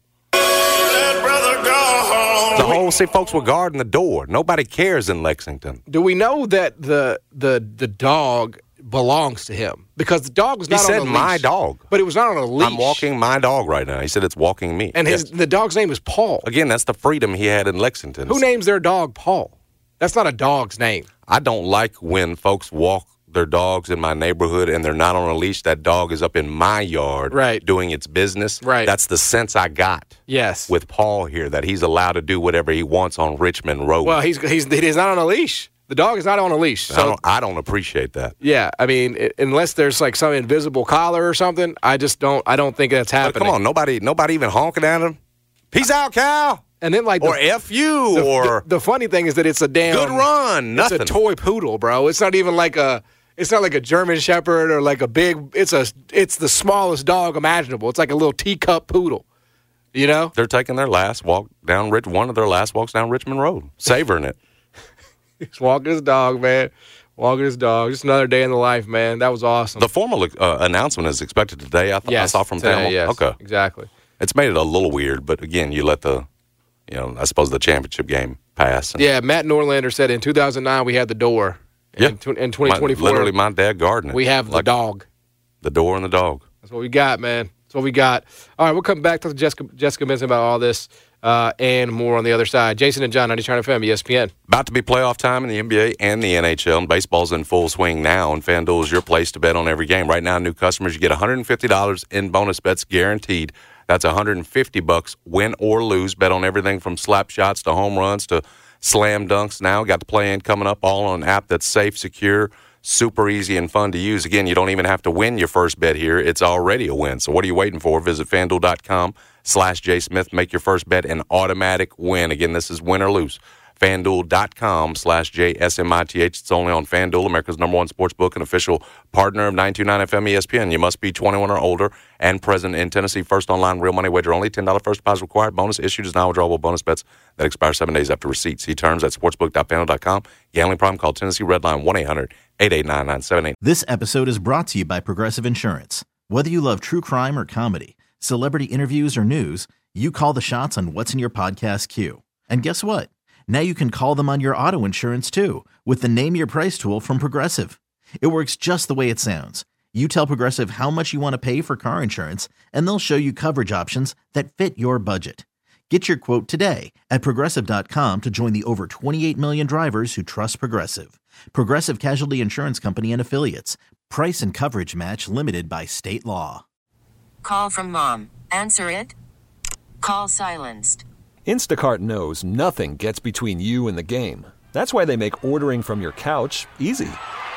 The whole see, folks were guarding the door. Nobody cares in Lexington. Do we know that the the the dog belongs to him? Because the dog was not he on a said leash. my dog. But it was not on a leash. I'm walking my dog right now. He said it's walking me. And his yes. the dog's name is Paul. Again, that's the freedom he had in Lexington. Who names their dog Paul? That's not a dog's name. I don't like when folks walk their dogs in my neighborhood and they're not on a leash. That dog is up in my yard right. doing its business. Right. That's the sense I got yes. with Paul here, that he's allowed to do whatever he wants on Richmond Road. Well, he's he's he's not on a leash. The dog is not on a leash. So, I, don't, I don't appreciate that. Yeah, I mean, it, unless there's like some invisible collar or something, I just don't. I don't think that's happening. But come on, nobody, nobody even honking at him. Peace out, Cal. And then like, or the, F you, the, or the, the funny thing is that it's a damn good run. Nothing. It's a toy poodle, bro. It's not even like a. It's not like a German Shepherd or like a big. It's a. It's the smallest dog imaginable. It's like a little teacup poodle. You know. They're taking their last walk down Rich. One of their last walks down Richmond Road, savoring it. He's walking his dog, man. Walking his dog. Just another day in the life, man. That was awesome. The formal uh, announcement is expected today. I, th- yes, I saw from today, Thelma. Yes, okay, exactly. It's made it a little weird, but again, you let the, you know, I suppose the championship game pass. And yeah, Matt Norlander said in two thousand nine we had the door. Yeah. In, in twenty twenty-four, my, literally my dad gardening. We have the like dog. The door and the dog. That's what we got, man. That's what we got. All right, we'll come back to Jessica, Jessica Benson about all this uh, and more on the other side. Jason and John, ninety-nine F M, E S P N. About to be playoff time in the N B A and the N H L, and baseball's in full swing now, and FanDuel is your place to bet on every game. Right now, new customers, you get one hundred fifty dollars in bonus bets guaranteed. That's one hundred fifty bucks, win or lose. Bet on everything from slap shots to home runs to slam dunks now. Got the play-in coming up, all on an app that's safe, secure, super easy, and fun to use. Again, you don't even have to win your first bet here. It's already a win. So what are you waiting for? Visit FanDuel.com slash JSmith. Make your first bet an automatic win. Again, this is win or lose. FanDuel.com slash J S M I T H. It's only on FanDuel, America's number one sports book and official partner of nine two nine F M E S P N. You must be twenty-one or older and present in Tennessee. First online real money wager only. ten dollars first deposit required. Bonus issued as non-withdrawable bonus bets that expire seven days after receipt. See terms at sportsbook dot fanduel dot com. Gambling problem? Call Tennessee Redline one eight hundred eight eight nine nine seven eight. This episode is brought to you by Progressive Insurance. Whether you love true crime or comedy, celebrity interviews or news, you call the shots on what's in your podcast queue. And guess what? Now you can call them on your auto insurance too with the Name Your Price tool from Progressive. It works just the way it sounds. You tell Progressive how much you want to pay for car insurance, and they'll show you coverage options that fit your budget. Get your quote today at Progressive dot com to join the over twenty-eight million drivers who trust Progressive. Progressive Casualty Insurance Company and Affiliates. Price and coverage match limited by state law. Call from mom. Answer it. Call silenced. Instacart knows nothing gets between you and the game. That's why they make ordering from your couch easy.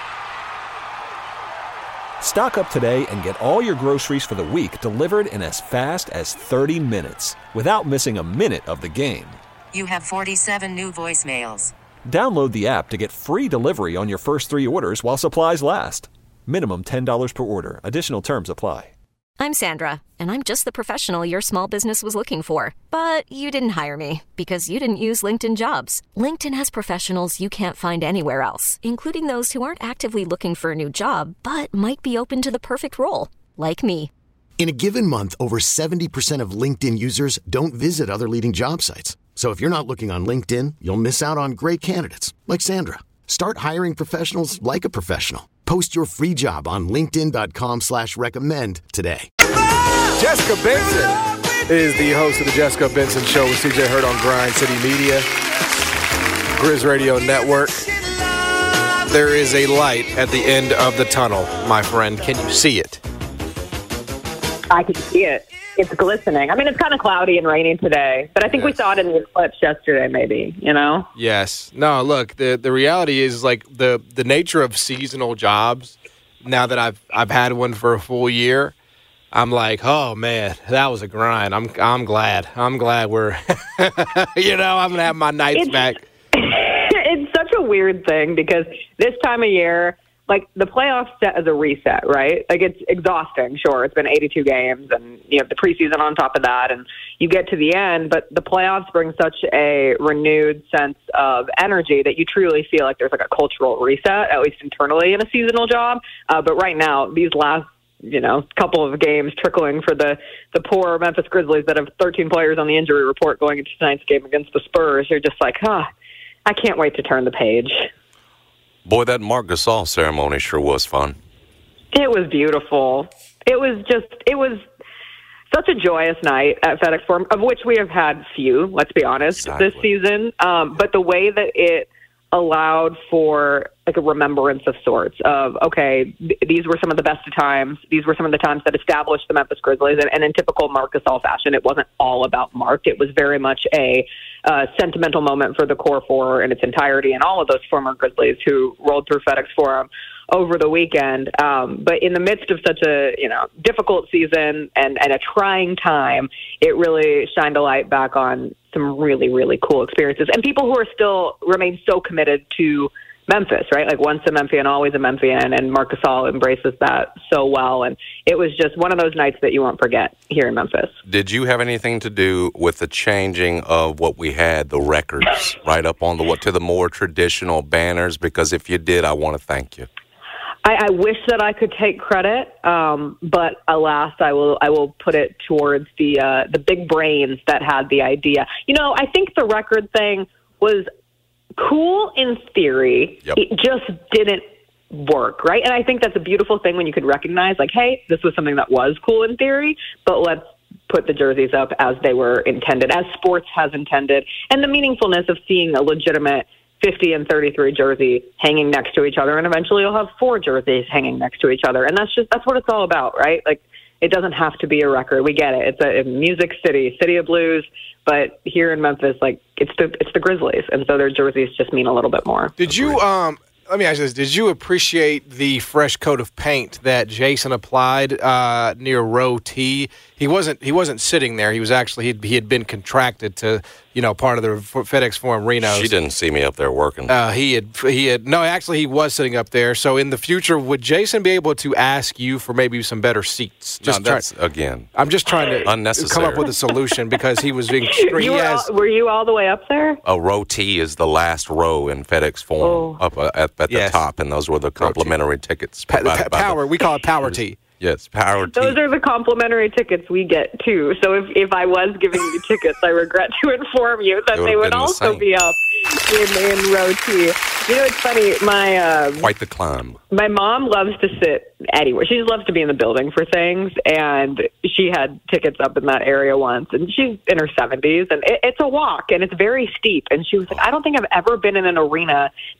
Stock up today and get all your groceries for the week delivered in as fast as thirty minutes without missing a minute of the game. You have forty-seven new voicemails. Download the app to get free delivery on your first three orders while supplies last. Minimum ten dollars per order. Additional terms apply. I'm Sandra, and I'm just the professional your small business was looking for. But you didn't hire me because you didn't use LinkedIn Jobs. LinkedIn has professionals you can't find anywhere else, including those who aren't actively looking for a new job, but might be open to the perfect role, like me. In a given month, over seventy percent of LinkedIn users don't visit other leading job sites. So if you're not looking on LinkedIn, you'll miss out on great candidates like Sandra. Start hiring professionals like a professional. Post your free job on linkedin.com slash recommend today. Jessica Benson is the host of the Jessica Benson Show with C J Hurd on Grind City Media, Grizz Radio Network. There is a light at the end of the tunnel, my friend. Can you see it? I can see it. It's glistening. I mean, it's kind of cloudy and raining today, but I think yes. we saw it in the eclipse yesterday, maybe, you know? Yes. No, look, the the reality is, like, the, the nature of seasonal jobs, now that I've I've had one for a full year, I'm like, oh, man, that was a grind. I'm I'm glad. I'm glad we're, you know, I'm going to have my nights it's, back. It's such a weird thing because this time of year, like, the playoffs set as a reset, right? Like, it's exhausting, sure. It's been eighty-two games, and you have the preseason on top of that, and you get to the end, but the playoffs bring such a renewed sense of energy that you truly feel like there's, like, a cultural reset, at least internally in a seasonal job. Uh, but right now, these last, you know, couple of games trickling for the, the poor Memphis Grizzlies that have thirteen players on the injury report going into tonight's game against the Spurs, you're just like, huh, I can't wait to turn the page. Boy, that Marc Gasol ceremony sure was fun. It was beautiful. It was just, it was such a joyous night at FedEx Forum, of which we have had few, let's be honest, exactly. this season. Um, but the way that it allowed for like a remembrance of sorts of, okay, th- these were some of the best of times. These were some of the times that established the Memphis Grizzlies. And, and in typical Marc Gasol fashion, it wasn't all about Marc. It was very much a uh, sentimental moment for the core four in its entirety and all of those former Grizzlies who rolled through FedEx Forum over the weekend. Um, but in the midst of such a, you know, difficult season and, and a trying time, it really shined a light back on some really, really cool experiences. And people who are still remain so committed to Memphis, right? Like once a Memphian, always a Memphian, and Marc Gasol embraces that so well. And it was just one of those nights that you won't forget here in Memphis. Did you have anything to do with the changing of what we had, the records, right up on the what to the more traditional banners? Because if you did, I want to thank you. I, I wish that I could take credit, um, but alas, I will I will put it towards the uh, the big brains that had the idea. You know, I think the record thing was cool in theory. Yep. It just didn't work, right? And I think that's a beautiful thing when you could recognize, like, hey, this was something that was cool in theory, but let's put the jerseys up as they were intended, as sports has intended, and the meaningfulness of seeing a legitimate fifty and thirty-three jersey hanging next to each other, and eventually you'll have four jerseys hanging next to each other, and that's just that's what it's all about, right? Like, it doesn't have to be a record. We get it. It's a, a music city, city of blues, but here in Memphis, like, it's the it's the Grizzlies, and so their jerseys just mean a little bit more. Did you um? Let me ask you this: did you appreciate the fresh coat of paint that Jason applied uh, near row T? He wasn't. He wasn't sitting there. He was actually. He'd, he had been contracted to, you know, part of the FedEx Forum Reno. She didn't see me up there working. Uh, he had. He had. No, actually, he was sitting up there. So in the future, would Jason be able to ask you for maybe some better seats? Just no, that's try, again. I'm just trying to unnecessary. come up with a solution because he was being. You were, all, were you all the way up there? Oh, row T is the last row in FedEx Forum, oh. up uh, at, at yes. the top, and those were the complimentary tickets. Pa- pa- power. The, we call it Power T. Yes, Power T. Those are the complimentary tickets we get, too. So if, if I was giving you tickets, I regret to inform you that they would also the be up in, in row T. You know, it's funny. My uh, Quite the climb. My mom loves to sit anywhere. She just loves to be in the building for things, and she had tickets up in that area once, and she's in her seventies, and it, it's a walk, and it's very steep. And she was like, I don't think I've ever been in an arena that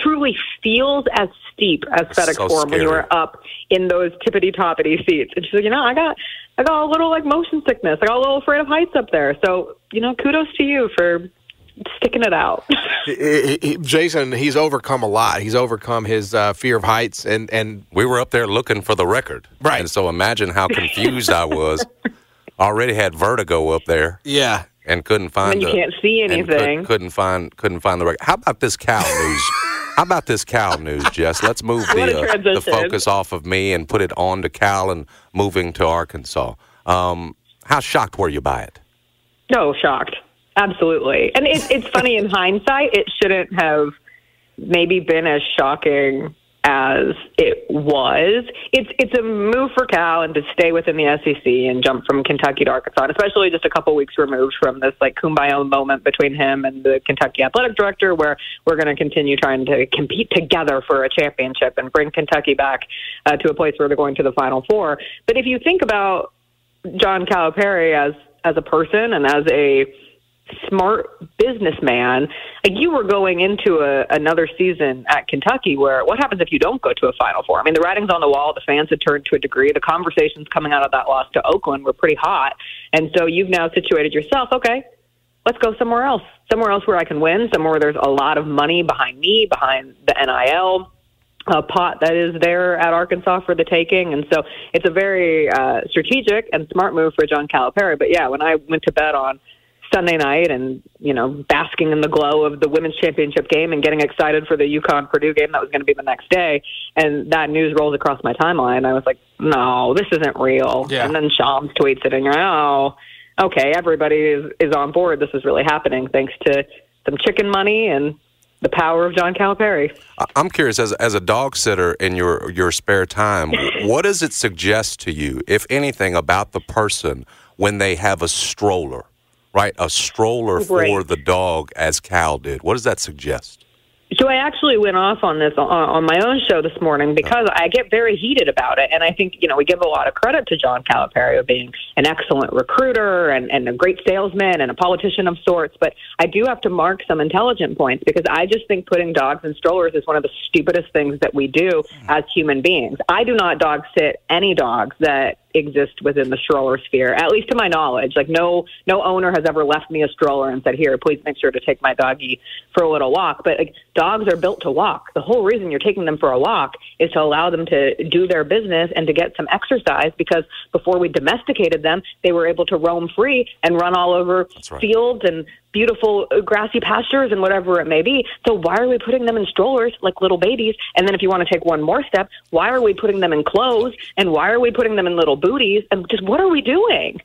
truly feels as steep as FedEx So Forum when you scary. are up in those tippity-toppity seats. And she's like, you know, I got I got a little like motion sickness. I got a little afraid of heights up there. So, you know, kudos to you for sticking it out. He- he- Jason, he's overcome a lot. He's overcome his uh, fear of heights, and, and we were up there looking for the record. Right. And so imagine how confused I was. Already had vertigo up there. Yeah. And couldn't find And you the- can't see and anything. Could, couldn't find couldn't find the record. How about this cow news? How about this cow news, Jess? Let's move What a the, uh, the transition. focus off of me and put it on to Cal and moving to Arkansas. Um, how shocked were you by it? No, shocked. Absolutely. And it, it's funny in hindsight, it shouldn't have maybe been as shocking as it was. It's it's a move for Cal and to stay within the S E C and jump from Kentucky to Arkansas, and especially just a couple weeks removed from this like kumbaya moment between him and the Kentucky athletic director, where we're going to continue trying to compete together for a championship and bring Kentucky back uh, to a place where they're going to the Final Four. But if you think about John Calipari as as a person and as a smart businessman, like you were going into a, another season at Kentucky where what happens if you don't go to a Final Four? I mean, the writing's on the wall. The fans had turned to a degree. The conversations coming out of that loss to Oakland were pretty hot. And so you've now situated yourself, okay, let's go somewhere else, somewhere else where I can win, somewhere where there's a lot of money behind me, behind the N I L uh, pot that is there at Arkansas for the taking. And so it's a very uh, strategic and smart move for John Calipari. But yeah, when I went to bed on Sunday night and, you know, basking in the glow of the women's championship game and getting excited for the UConn-Purdue game that was going to be the next day, and that news rolls across my timeline, I was like, no, this isn't real. Yeah. And then Shams tweets it, and you're like, oh, okay, everybody is, is on board. This is really happening thanks to some chicken money and the power of John Calipari. I- I'm curious, as as a dog sitter in your your spare time, what does it suggest to you, if anything, about the person when they have a stroller? Right, a stroller Right. for the dog, as Cal did. What does that suggest? So I actually went off on this on, on my own show this morning because I get very heated about it. And I think, you know, we give a lot of credit to John Calipari of being an excellent recruiter and, and a great salesman and a politician of sorts. But I do have to mark some intelligent points because I just think putting dogs in strollers is one of the stupidest things that we do as human beings. I do not dog sit any dogs that exist within the stroller sphere, at least to my knowledge. Like no no owner has ever left me a stroller and said, here, please make sure to take my doggy for a little walk. But like, dogs are built to walk. The whole reason you're taking them for a walk is to allow them to do their business and to get some exercise, because before we domesticated them, they were able to roam free and run all over right. fields and beautiful uh, grassy pastures and whatever it may be. So why are we putting them in strollers like little babies? And then if you want to take one more step, why are we putting them in clothes? And why are we putting them in little booties? And just what are we doing?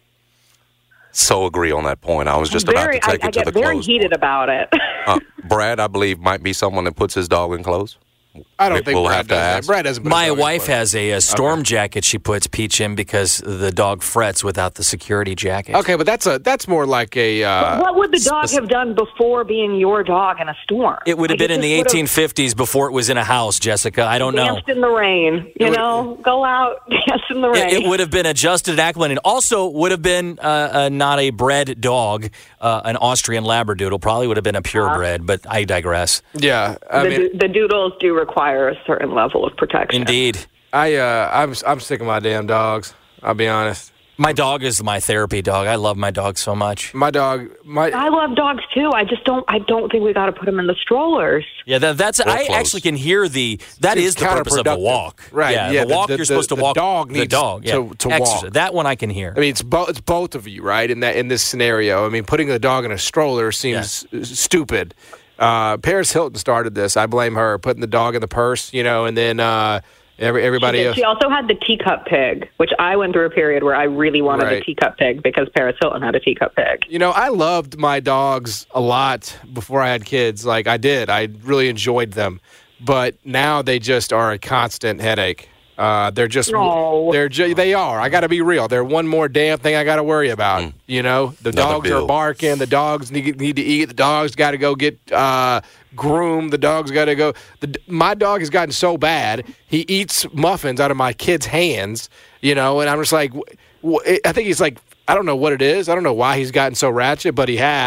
So agree on that point. I was just very, about to take I, it I to get the very clothes heated point. about it. Uh, Brad, I believe, might be someone that puts his dog in clothes. I don't think we'll Brad have to does that. ask. Brad doesn't put My his dog in wife clothes. has a, a storm jacket she puts Peach in because the dog frets without the security jacket. Okay, but that's a that's more like a. Uh, what would the dog have done before being your dog in a storm? It would have Like, been in it the just would've eighteen fifties before it was in a house, Jessica. I don't know. Danced in the rain, you know, go out, dance in the rain. It, it would have been adjusted and acclimated. Also, would have been uh, uh, not a bred dog, uh, an Austrian Labradoodle. Probably would have been a purebred, but I digress. yeah, I the, mean, the doodles do require a certain level of protection. Indeed. I uh, I'm I'm sick of my damn dogs. I'll be honest. My dog is my therapy dog. I love my dog so much. My dog, my I love dogs too. I just don't. I don't think we got to put them in the strollers. Yeah, that, that's. Or I close. actually can hear the. That It's is the purpose of the counterproductive. walk. Right, Yeah, yeah, the the- walk. the- you're supposed the- to the walk. dog the needs dog yeah. to- to Exercise. walk. That one I can hear. I mean, it's both it's both of you, right? In that in this scenario, I mean, putting the dog in a stroller seems s- stupid. Uh, Paris Hilton started this. I blame her, putting the dog in the purse, you know, and then uh, every everybody She, did. else. She also had the teacup pig, which I went through a period where I really wanted Right. a teacup pig because Paris Hilton had a teacup pig. You know, I loved my dogs a lot before I had kids. Like I did, I really enjoyed them. But now they just are a constant headache. Uh, they're just No. they're ju- they are. I got to be real. They're one more damn thing I got to worry about. Mm. You know, the Another dogs bill. are barking. The dogs need, need to eat. The dogs got to go get uh, groomed. The dogs got to go. The, my dog has gotten so bad. He eats muffins out of my kids' hands. You know, and I'm just like, w- w- I think he's like, I don't know what it is. I don't know why he's gotten so ratchet, but he has.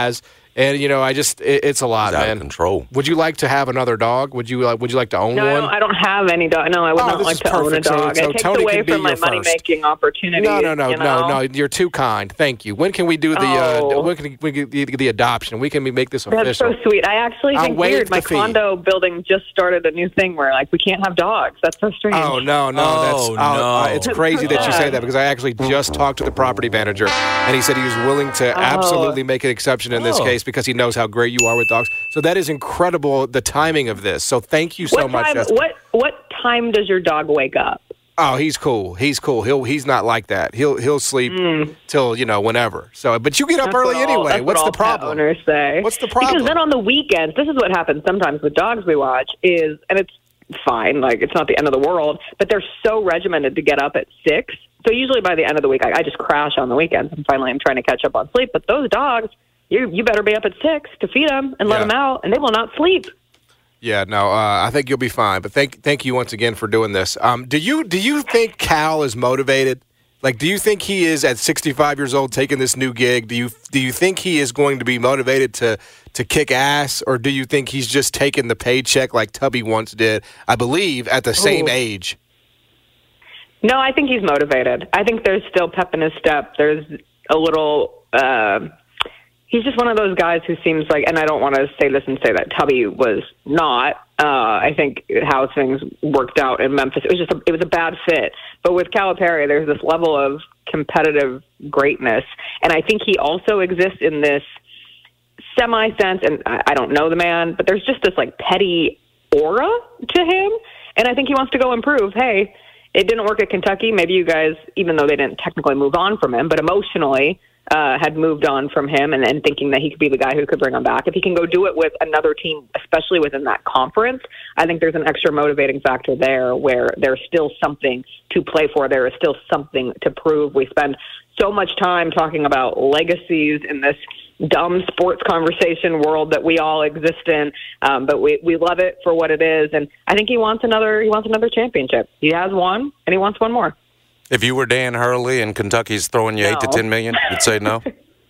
And, you know, I just, it, it's a lot, He's out man. of control. Would you like to have another dog? Would you, uh, would you like to own no, one? I don't, I don't have any dog. No, I would Oh, not this like is to own a perfect. So- dog. so it takes Tony away can be from my your first. money-making opportunities. No, no, no, you no, know? no. You're too kind. Thank you. When can we do the, Oh. uh, when can we get the, the adoption? We can make this That's official. so sweet. I actually I'll think waive weird. My the fee. condo building just started a new thing where, like, we can't have dogs. That's so strange. Oh, no, no. Oh, that's, no. Uh, it's crazy that you say Yeah. that because I actually just talked to the property manager, and he said he was willing to Oh. absolutely make an exception in this Oh. case because he knows how great you are with dogs. So that is incredible, the timing of this. So thank you so what much, time, Jessica. what what time does your dog wake up? Oh, he's cool. He's cool. He'll he's not like that. He'll he'll sleep till, you know, whenever. So, but you get up That's early what all- anyway. that's What's what the all pet problem? owners say. What's the problem? Because then on the weekends, this is what happens sometimes with dogs we watch is, and it's fine, like it's not the end of the world, but they're so regimented to get up at six. So usually by the end of the week, I, I just crash on the weekends, and finally I'm trying to catch up on sleep. But those dogs, you you better be up at six to feed them and let Yeah. them out, and they will not sleep. Yeah, no, uh, I think you'll be fine. But thank thank you once again for doing this. Um, do you do you think Cal is motivated? Like, do you think he is at sixty-five years old taking this new gig? Do you do you think he is going to be motivated to to kick ass, or do you think he's just taking the paycheck like Tubby once did? I believe at the same Ooh. age. No, I think he's motivated. I think there's still pep in his step. There's a little. Uh, he's just one of those guys who seems like, and I don't want to say this and say that Tubby was not. Uh, I think how things worked out in Memphis, it was just a, it was a bad fit. But with Calipari, there's this level of competitive greatness, and I think he also exists in this semi sense. And I, I don't know the man, but there's just this like petty aura to him, and I think he wants to go improve. Hey. It didn't work at Kentucky. Maybe you guys, even though they didn't technically move on from him, but emotionally uh, had moved on from him and, and thinking that he could be the guy who could bring him back. If he can go do it with another team, especially within that conference, I think there's an extra motivating factor there where there's still something to play for. There is still something to prove. We spend so much time talking about legacies in this dumb sports conversation world that we all exist in, um, but we, we love it for what it is. And I think he wants another he wants another championship. He has one, and he wants one more. If you were Dan Hurley and Kentucky's throwing you No. eight to ten million, you'd say no.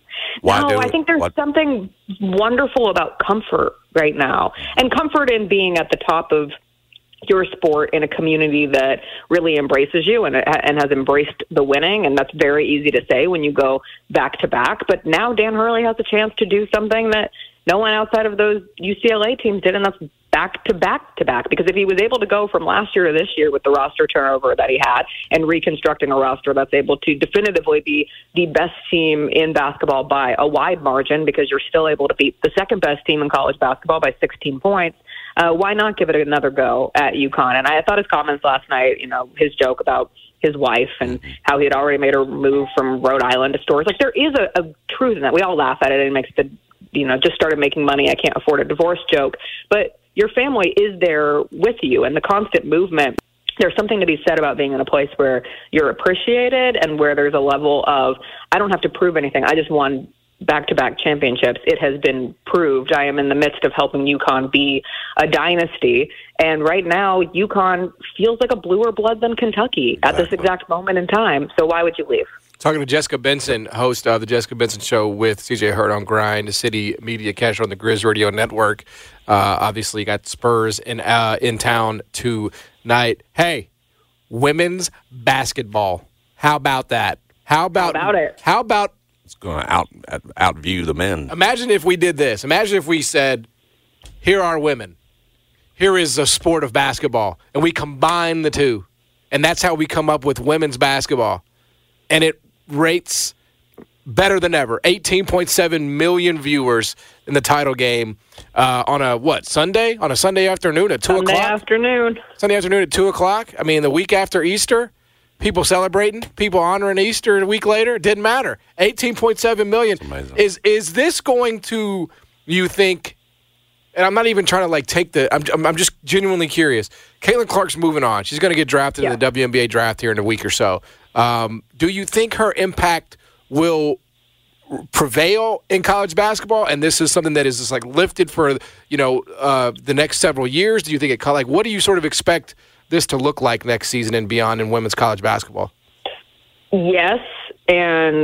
Why no, do I it? think there's What? something wonderful about comfort right now, and comfort in being at the top of your sport in a community that really embraces you and and has embraced the winning, and that's very easy to say when you go back to back. But now Dan Hurley has a chance to do something that no one outside of those U C L A teams did, and that's back to back to back. Because if he was able to go from last year to this year with the roster turnover that he had and reconstructing a roster that's able to definitively be the best team in basketball by a wide margin, because you're still able to beat the second best team in college basketball by sixteen points, uh, why not give it another go at UConn? And I thought his comments last night, you know, his joke about his wife and how he had already made her move from Rhode Island to Storrs. Like, there is a, a truth in that. We all laugh at it, and it makes the, you know, just started making money, I can't afford a divorce joke. But your family is there with you, and the constant movement, there's something to be said about being in a place where you're appreciated and where there's a level of, I don't have to prove anything. I just won back-to-back championships. It has been proved. I am in the midst of helping UConn be a dynasty. And right now, UConn feels like a bluer blood than Kentucky at this exact moment in time. So why would you leave? Talking to Jessica Benson, host of the Jessica Benson Show with C J Hurd on Grind, City Media Cash on the Grizz Radio Network. Uh, obviously, got Spurs in uh, in town tonight. Hey, women's basketball. How about that? How about, How about it? How about It's going to out outview the men. Imagine if we did this. Imagine if we said, here are women. Here is a sport of basketball. And we combine the two. And that's how we come up with women's basketball. And it rates better than ever. eighteen point seven million viewers in the title game uh, on a, what, Sunday? On a Sunday afternoon at two Sunday o'clock? afternoon. Sunday afternoon at two o'clock? I mean, the week after Easter, people celebrating, people honoring Easter a week later, it didn't matter. eighteen point seven million. Is is this going to, you think, and I'm not even trying to like take the, I'm I'm, I'm just genuinely curious. Caitlin Clark's moving on. She's going to get drafted Yeah. in the W N B A draft here in a week or so. Um, do you think her impact will prevail in college basketball, and this is something that is just like lifted for, you know, uh, the next several years? Do you think it, like, what do you sort of expect this to look like next season and beyond in women's college basketball? Yes, and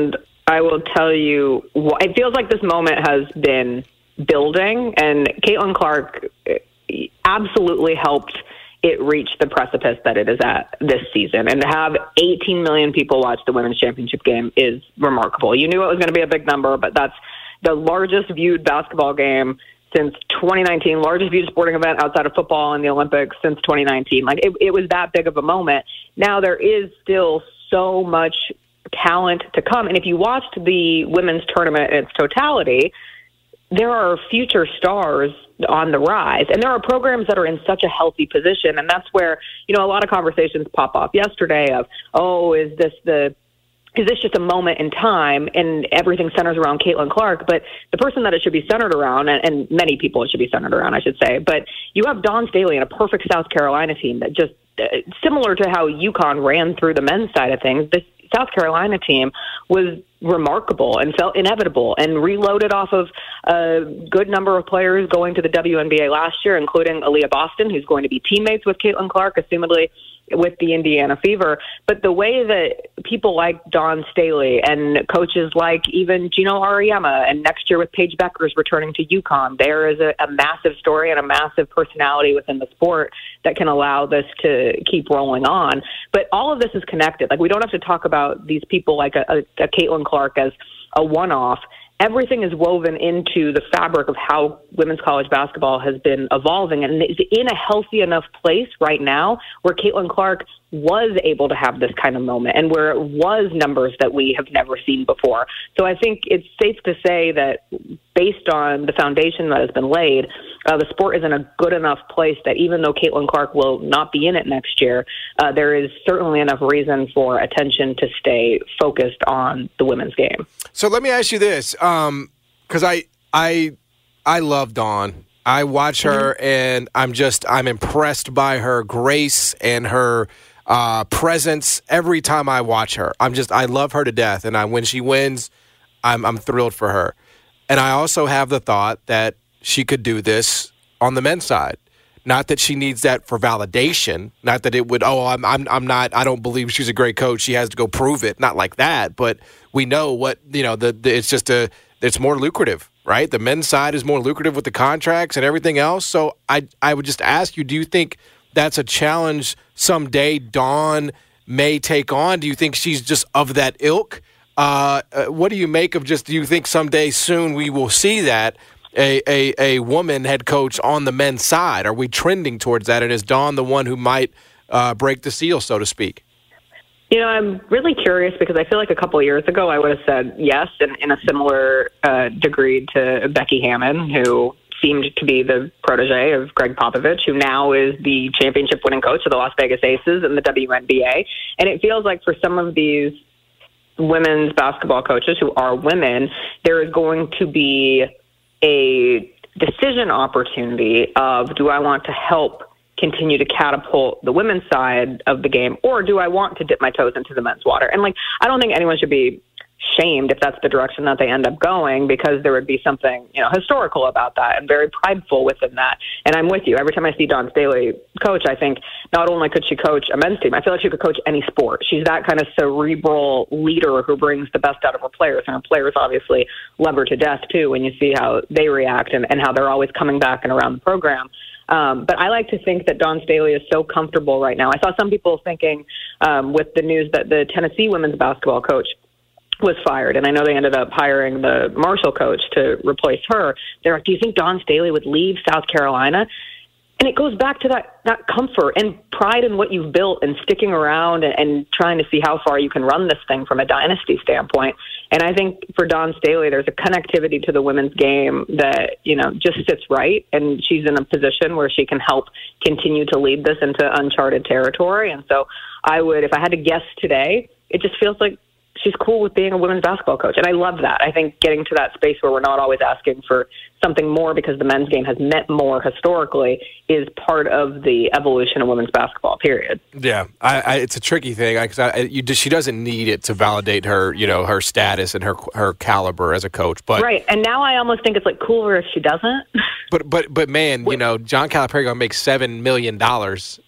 I will tell you, it feels like this moment has been building, and Caitlin Clark absolutely helped it reach the precipice that it is at this season. And to have eighteen million people watch the women's championship game is remarkable. You knew it was going to be a big number, but that's the largest viewed basketball game since twenty nineteen, largest viewed sporting event outside of football and the Olympics since twenty nineteen. Like, it, it was that big of a moment. Now there is still so much talent to come. And if you watched the women's tournament in its totality, there are future stars on the rise, and there are programs that are in such a healthy position. And that's where, you know, a lot of conversations pop off yesterday of, oh, is this the, is this just a moment in time, and everything centers around Caitlin Clark? But the person that it should be centered around, and, and many people it should be centered around, I should say, but you have Dawn Staley and a perfect South Carolina team that just, uh, similar to how UConn ran through the men's side of things, this South Carolina team was remarkable and felt inevitable and reloaded off of a good number of players going to the W N B A last year, including Aaliyah Boston, who's going to be teammates with Caitlin Clark, assumedly with the Indiana Fever. But the way that people like Dawn Staley and coaches like even Gino Auriemma, and next year with Paige Beckers returning to UConn, there is a, a massive story and a massive personality within the sport that can allow this to keep rolling on. But all of this is connected. Like, we don't have to talk about these people like a, a, a Caitlin Clark as a one-off. Everything is woven into the fabric of how women's college basketball has been evolving, and it's in a healthy enough place right now where Caitlin Clark was able to have this kind of moment and where it was numbers that we have never seen before. So I think it's safe to say that based on the foundation that has been laid, uh, the sport is in a good enough place that even though Caitlin Clark will not be in it next year, uh, there is certainly enough reason for attention to stay focused on the women's game. So let me ask you this, because um, I I I love Dawn. I watch her, mm-hmm. and I'm just I'm impressed by her grace and her uh, presence every time I watch her. I'm just I love her to death, and I, when she wins, I'm I'm thrilled for her. And I also have the thought that she could do this on the men's side. Not that she needs that for validation. Not that it would. Oh, I'm I'm I'm not. I don't believe she's a great coach. She has to go prove it. Not like that. But we know what you know. The, the it's just a. It's more lucrative, right? The men's side is more lucrative with the contracts and everything else. So I I would just ask you: do you think that's a challenge someday Dawn may take on? Do you think she's just of that ilk? Uh, uh, what do you make of just? Do you think someday soon we will see that? A, a a woman head coach on the men's side? Are we trending towards that? And is Dawn the one who might uh, break the seal, so to speak? You know, I'm really curious because I feel like a couple of years ago I would have said yes, in, in a similar uh, degree to Becky Hammon, who seemed to be the protege of Greg Popovich, who now is the championship-winning coach of the Las Vegas Aces and the W N B A. And it feels like for some of these women's basketball coaches who are women, there is going to be a decision opportunity of, do I want to help continue to catapult the women's side of the game, or do I want to dip my toes into the men's water? And, like, I don't think anyone should be shamed if that's the direction that they end up going, because there would be something, you know, historical about that and very prideful within that. And I'm with you. Every time I see Dawn Staley coach, I think not only could she coach a men's team, I feel like she could coach any sport. She's that kind of cerebral leader who brings the best out of her players, and her players obviously love her to death too when you see how they react and, and how they're always coming back and around the program. Um, but I like to think that Dawn Staley is so comfortable right now. I saw some people thinking um, with the news that the Tennessee women's basketball coach was fired, and I know they ended up hiring the Marshall coach to replace her. They're like, do you think Dawn Staley would leave South Carolina? And it goes back to that, that comfort and pride in what you've built and sticking around and, and trying to see how far you can run this thing from a dynasty standpoint. And I think for Dawn Staley, there's a connectivity to the women's game that, you know, just sits right. And she's in a position where she can help continue to lead this into uncharted territory. And so I would, if I had to guess today, it just feels like she's cool with being a women's basketball coach. And I love that. I think getting to that space where we're not always asking for something more because the men's game has meant more historically is part of the evolution of women's basketball, period. Yeah, I, I, it's a tricky thing because I, I, you, she doesn't need it to validate her, you know, her status and her her caliber as a coach. But right, and now I almost think it's like cooler if she doesn't. But but but man, you know, John Calipari gonna make seven million dollars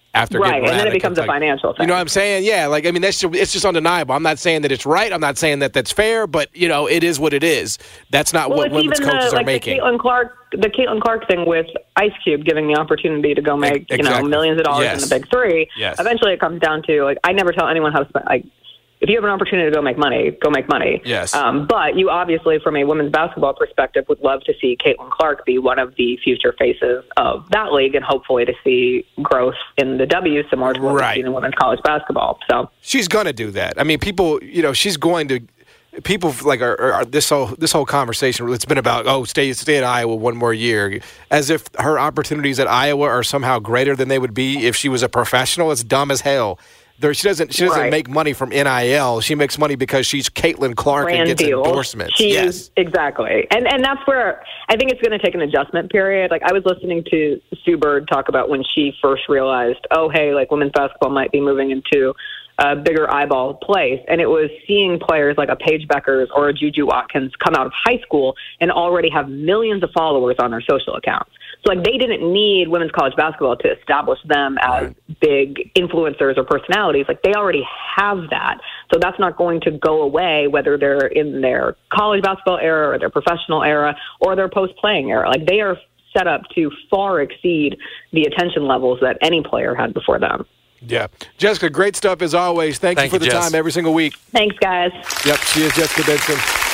after right, getting and rid then of it becomes Kentucky. a financial thing. You know what I'm saying? Yeah, like I mean, that's just, it's just undeniable. I'm not saying that it's right. I'm not saying that that's fair, but you know, it is what it is. That's not well, what it's women's even coaches the, are like making. The Caitlin Clark, the Caitlin Clark thing with Ice Cube giving the opportunity to go make exactly. you know millions of dollars yes. in the Big Three. Yes. Eventually, it comes down to like I never tell anyone how to spend. Like, if you have an opportunity to go make money, go make money. Yes. Um, but you obviously, from a women's basketball perspective, would love to see Caitlin Clark be one of the future faces of that league, and hopefully to see growth in the W similar to what right. we've seen in women's college basketball. So she's going to do that. I mean, people, you know, she's going to. People like are, are, are this whole this whole conversation. It's been about oh, stay stay in Iowa one more year, as if her opportunities at Iowa are somehow greater than they would be if she was a professional. It's dumb as hell. There, she doesn't. She doesn't right. make money from N I L. She makes money because she's Caitlin Clark Brand and gets deal. endorsements. She yes, is, exactly, and and that's where I think it's going to take an adjustment period. Like I was listening to Sue Bird talk about when she first realized, oh hey, like women's basketball might be moving into a bigger eyeball place, and it was seeing players like a Paige Beckers or a Juju Watkins come out of high school and already have millions of followers on their social accounts. So, like, they didn't need women's college basketball to establish them as right. big influencers or personalities. Like, they already have that. So that's not going to go away, whether they're in their college basketball era or their professional era or their post-playing era. Like, they are set up to far exceed the attention levels that any player had before them. Yeah. Jessica, great stuff as always. Thank, Thank you for you, the Jess. time every single week. Thanks, guys. Yep, she is Jessica Benson.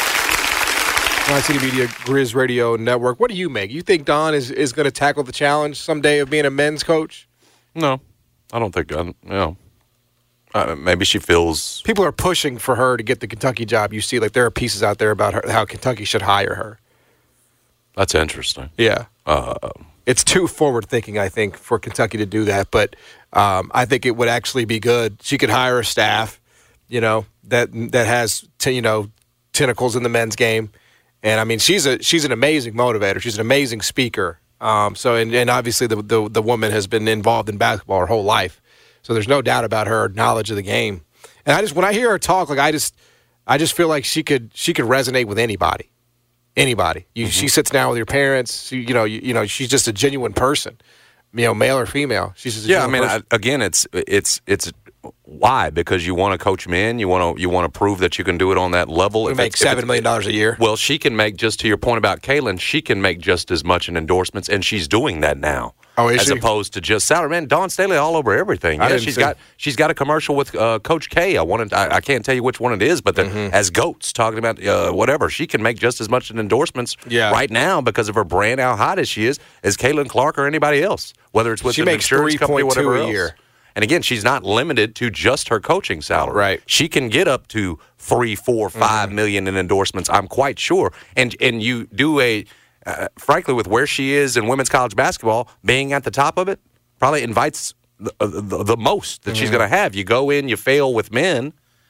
Tri-City Media, Grizz Radio Network. What do you make? You think Dawn is, is going to tackle the challenge someday of being a men's coach? No, I don't think. I, you know, uh, maybe she feels people are pushing for her to get the Kentucky job. You see, like there are pieces out there about her, how Kentucky should hire her. That's interesting. Yeah, uh, it's too forward thinking, I think, for Kentucky to do that. But um, I think it would actually be good. She could hire a staff, you know, that that has t- you know tentacles in the men's game. And I mean, she's a she's an amazing motivator. She's an amazing speaker. Um, so, and, and obviously, the, the the woman has been involved in basketball her whole life. So there's no doubt about her knowledge of the game. And I just when I hear her talk, like I just I just feel like she could she could resonate with anybody, anybody. You, mm-hmm. She sits down with your parents. You, you know, you, you know, she's just a genuine person. You know, male or female. She's just a yeah. I mean, I, again, it's it's it's. Why? Because you want to coach men. You want to you want to prove that you can do it on that level. You make seven million dollars a year. Well, she can make, just to your point about Kaylin, she can make just as much in endorsements, and she's doing that now. Oh, is as she? opposed to just salary. Man, Dawn Staley all over everything. I Yeah, didn't she's see. got she's got a commercial with uh, Coach K. I wanted I, I can't tell you which one it is, but Mm-hmm. as goats talking about uh, whatever, she can make just as much in endorsements Yeah. right now because of her brand, how hot as she is, as Kaylin Clark or anybody else. Whether it's with She an makes insurance company or three point two whatever a else. year. And again, she's not limited to just her coaching salary. Right. She can get up to three, four, five Mm-hmm. million in endorsements. I'm quite sure. And and you do a, uh, frankly, with where she is in women's college basketball, being at the top of it probably invites the the, the most that Mm-hmm. she's going to have. You go in, you fail with men,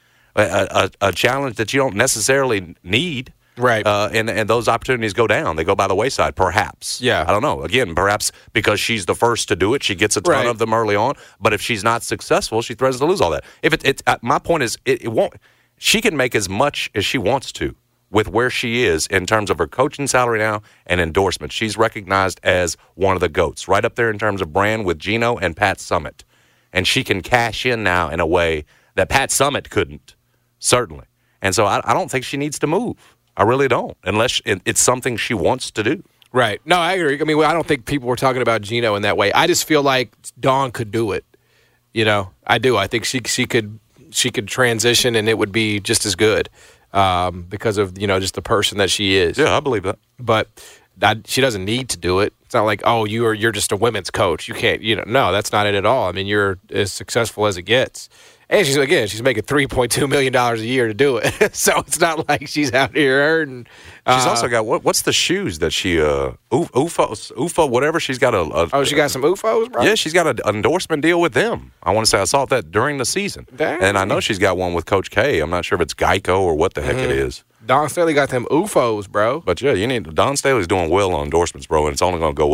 a, a, a challenge that you don't necessarily need. Right. Uh, and, and those opportunities go down. They go by the wayside, perhaps. Yeah. I don't know. Again, perhaps because she's the first to do it, she gets a ton Right. of them early on. But if she's not successful, she threatens to lose all that. If it, it uh, my point is, it, it won't. She can make as much as she wants to with where she is in terms of her coaching salary now and endorsement. She's recognized as one of the GOATs, right up there in terms of brand with Gino and Pat Summitt. And she can cash in now in a way that Pat Summitt couldn't, certainly. And so I, I don't think she needs to move. I really don't, unless it's something she wants to do. Right. No, I agree. I mean, I don't think people were talking about Gino in that way. I just feel like Dawn could do it. You know, I do. I think she she could she could transition and it would be just as good um, because of, you know, just the person that she is. Yeah, I believe that. But that, she doesn't need to do it. It's not like, oh, you're you're just a women's coach. You can't, you know, no, that's not it at all. I mean, you're as successful as it gets. And she's, again, she's making three point two million dollars a year to do it. So it's not like she's out here earning. She's uh, also got, what, what's the shoes that she, uh, U F O, U F O, whatever, she's got a, a Oh, she got some U F Os, bro? Yeah, she's got an endorsement deal with them. I want to say I saw that during the season. Dang. And I know she's got one with Coach K. I'm not sure if it's Geico or what the heck Mm-hmm. it is. Dawn Staley got them U F Os, bro. But yeah, you need Don Staley's doing well on endorsements, bro, and it's only going to go up.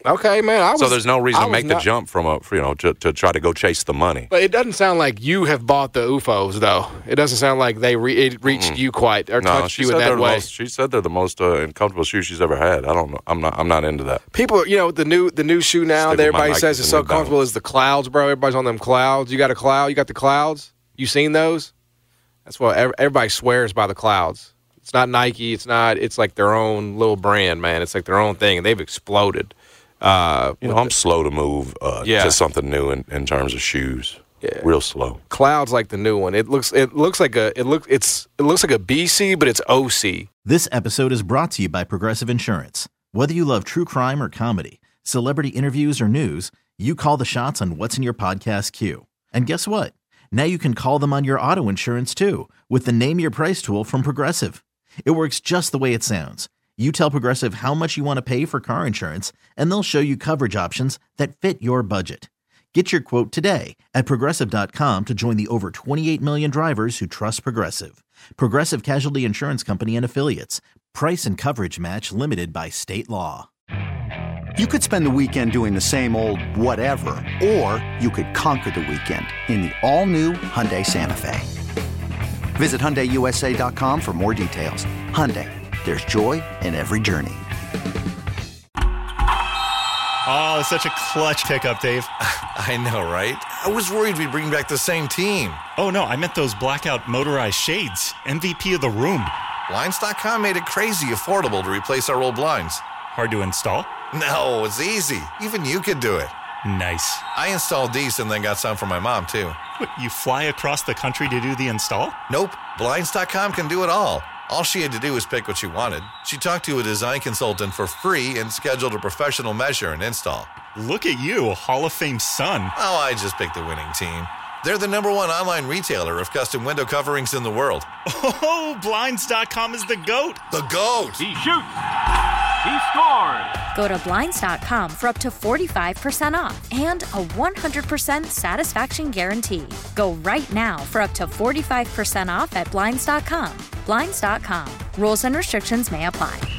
Okay, man. I was, so there's no reason I to make not, the jump from a, you know, to, to try to go chase the money. But it doesn't sound like you have bought the U F Os, though. It doesn't sound like they re- it reached mm-hmm. you quite or no, touched you in that way. Most, she said they're the most uh, comfortable shoes she's ever had. I don't know. I'm not. I'm not into that. People, you know, the new the new shoe now that everybody says is so comfortable is the Clouds, bro. Everybody's on them Clouds. You got a Cloud? You got the Clouds? You seen those? That's what everybody swears by the Clouds. It's not Nike. It's not. It's like their own little brand, man. It's like their own thing, and they've exploded. Uh, you know, I'm the, slow to move uh, yeah. to something new in, in terms of shoes. Yeah. Real slow. Cloud's like the new one. It looks. It looks like a. It look. It's. It looks like a B C, but it's O C. This episode is brought to you by Progressive Insurance. Whether you love true crime or comedy, celebrity interviews or news, you call the shots on what's in your podcast queue. And guess what? Now you can call them on your auto insurance too, with the Name Your Price tool from Progressive. It works just the way it sounds. You tell Progressive how much you want to pay for car insurance, and they'll show you coverage options that fit your budget. Get your quote today at Progressive dot com to join the over twenty-eight million drivers who trust Progressive. Progressive Casualty Insurance Company and Affiliates. Price and coverage match limited by state law. You could spend the weekend doing the same old whatever, or you could conquer the weekend in the all-new Hyundai Santa Fe. Visit Hyundai U S A dot com for more details. Hyundai, there's joy in every journey. Oh, such a clutch pickup, Dave. I know, right? I was worried we'd bring back the same team. Oh, no, I meant those blackout motorized shades. M V P of the room. Blinds dot com made it crazy affordable to replace our old blinds. Hard to install? No, it's easy. Even you could do it. Nice. I installed these and then got some for my mom, too. What, you fly across the country to do the install? Nope. Blinds dot com can do it all. All she had to do was pick what she wanted. She talked to a design consultant for free and scheduled a professional measure and install. Look at you, a Hall of Fame son. Oh, I just picked the winning team. They're the number one online retailer of custom window coverings in the world. Oh, Blinds dot com is the GOAT. The GOAT. He shoots. He scores. Go to Blinds dot com for up to forty-five percent off and a one hundred percent satisfaction guarantee. Go right now for up to forty-five percent off at Blinds dot com. Blinds dot com. Rules and restrictions may apply.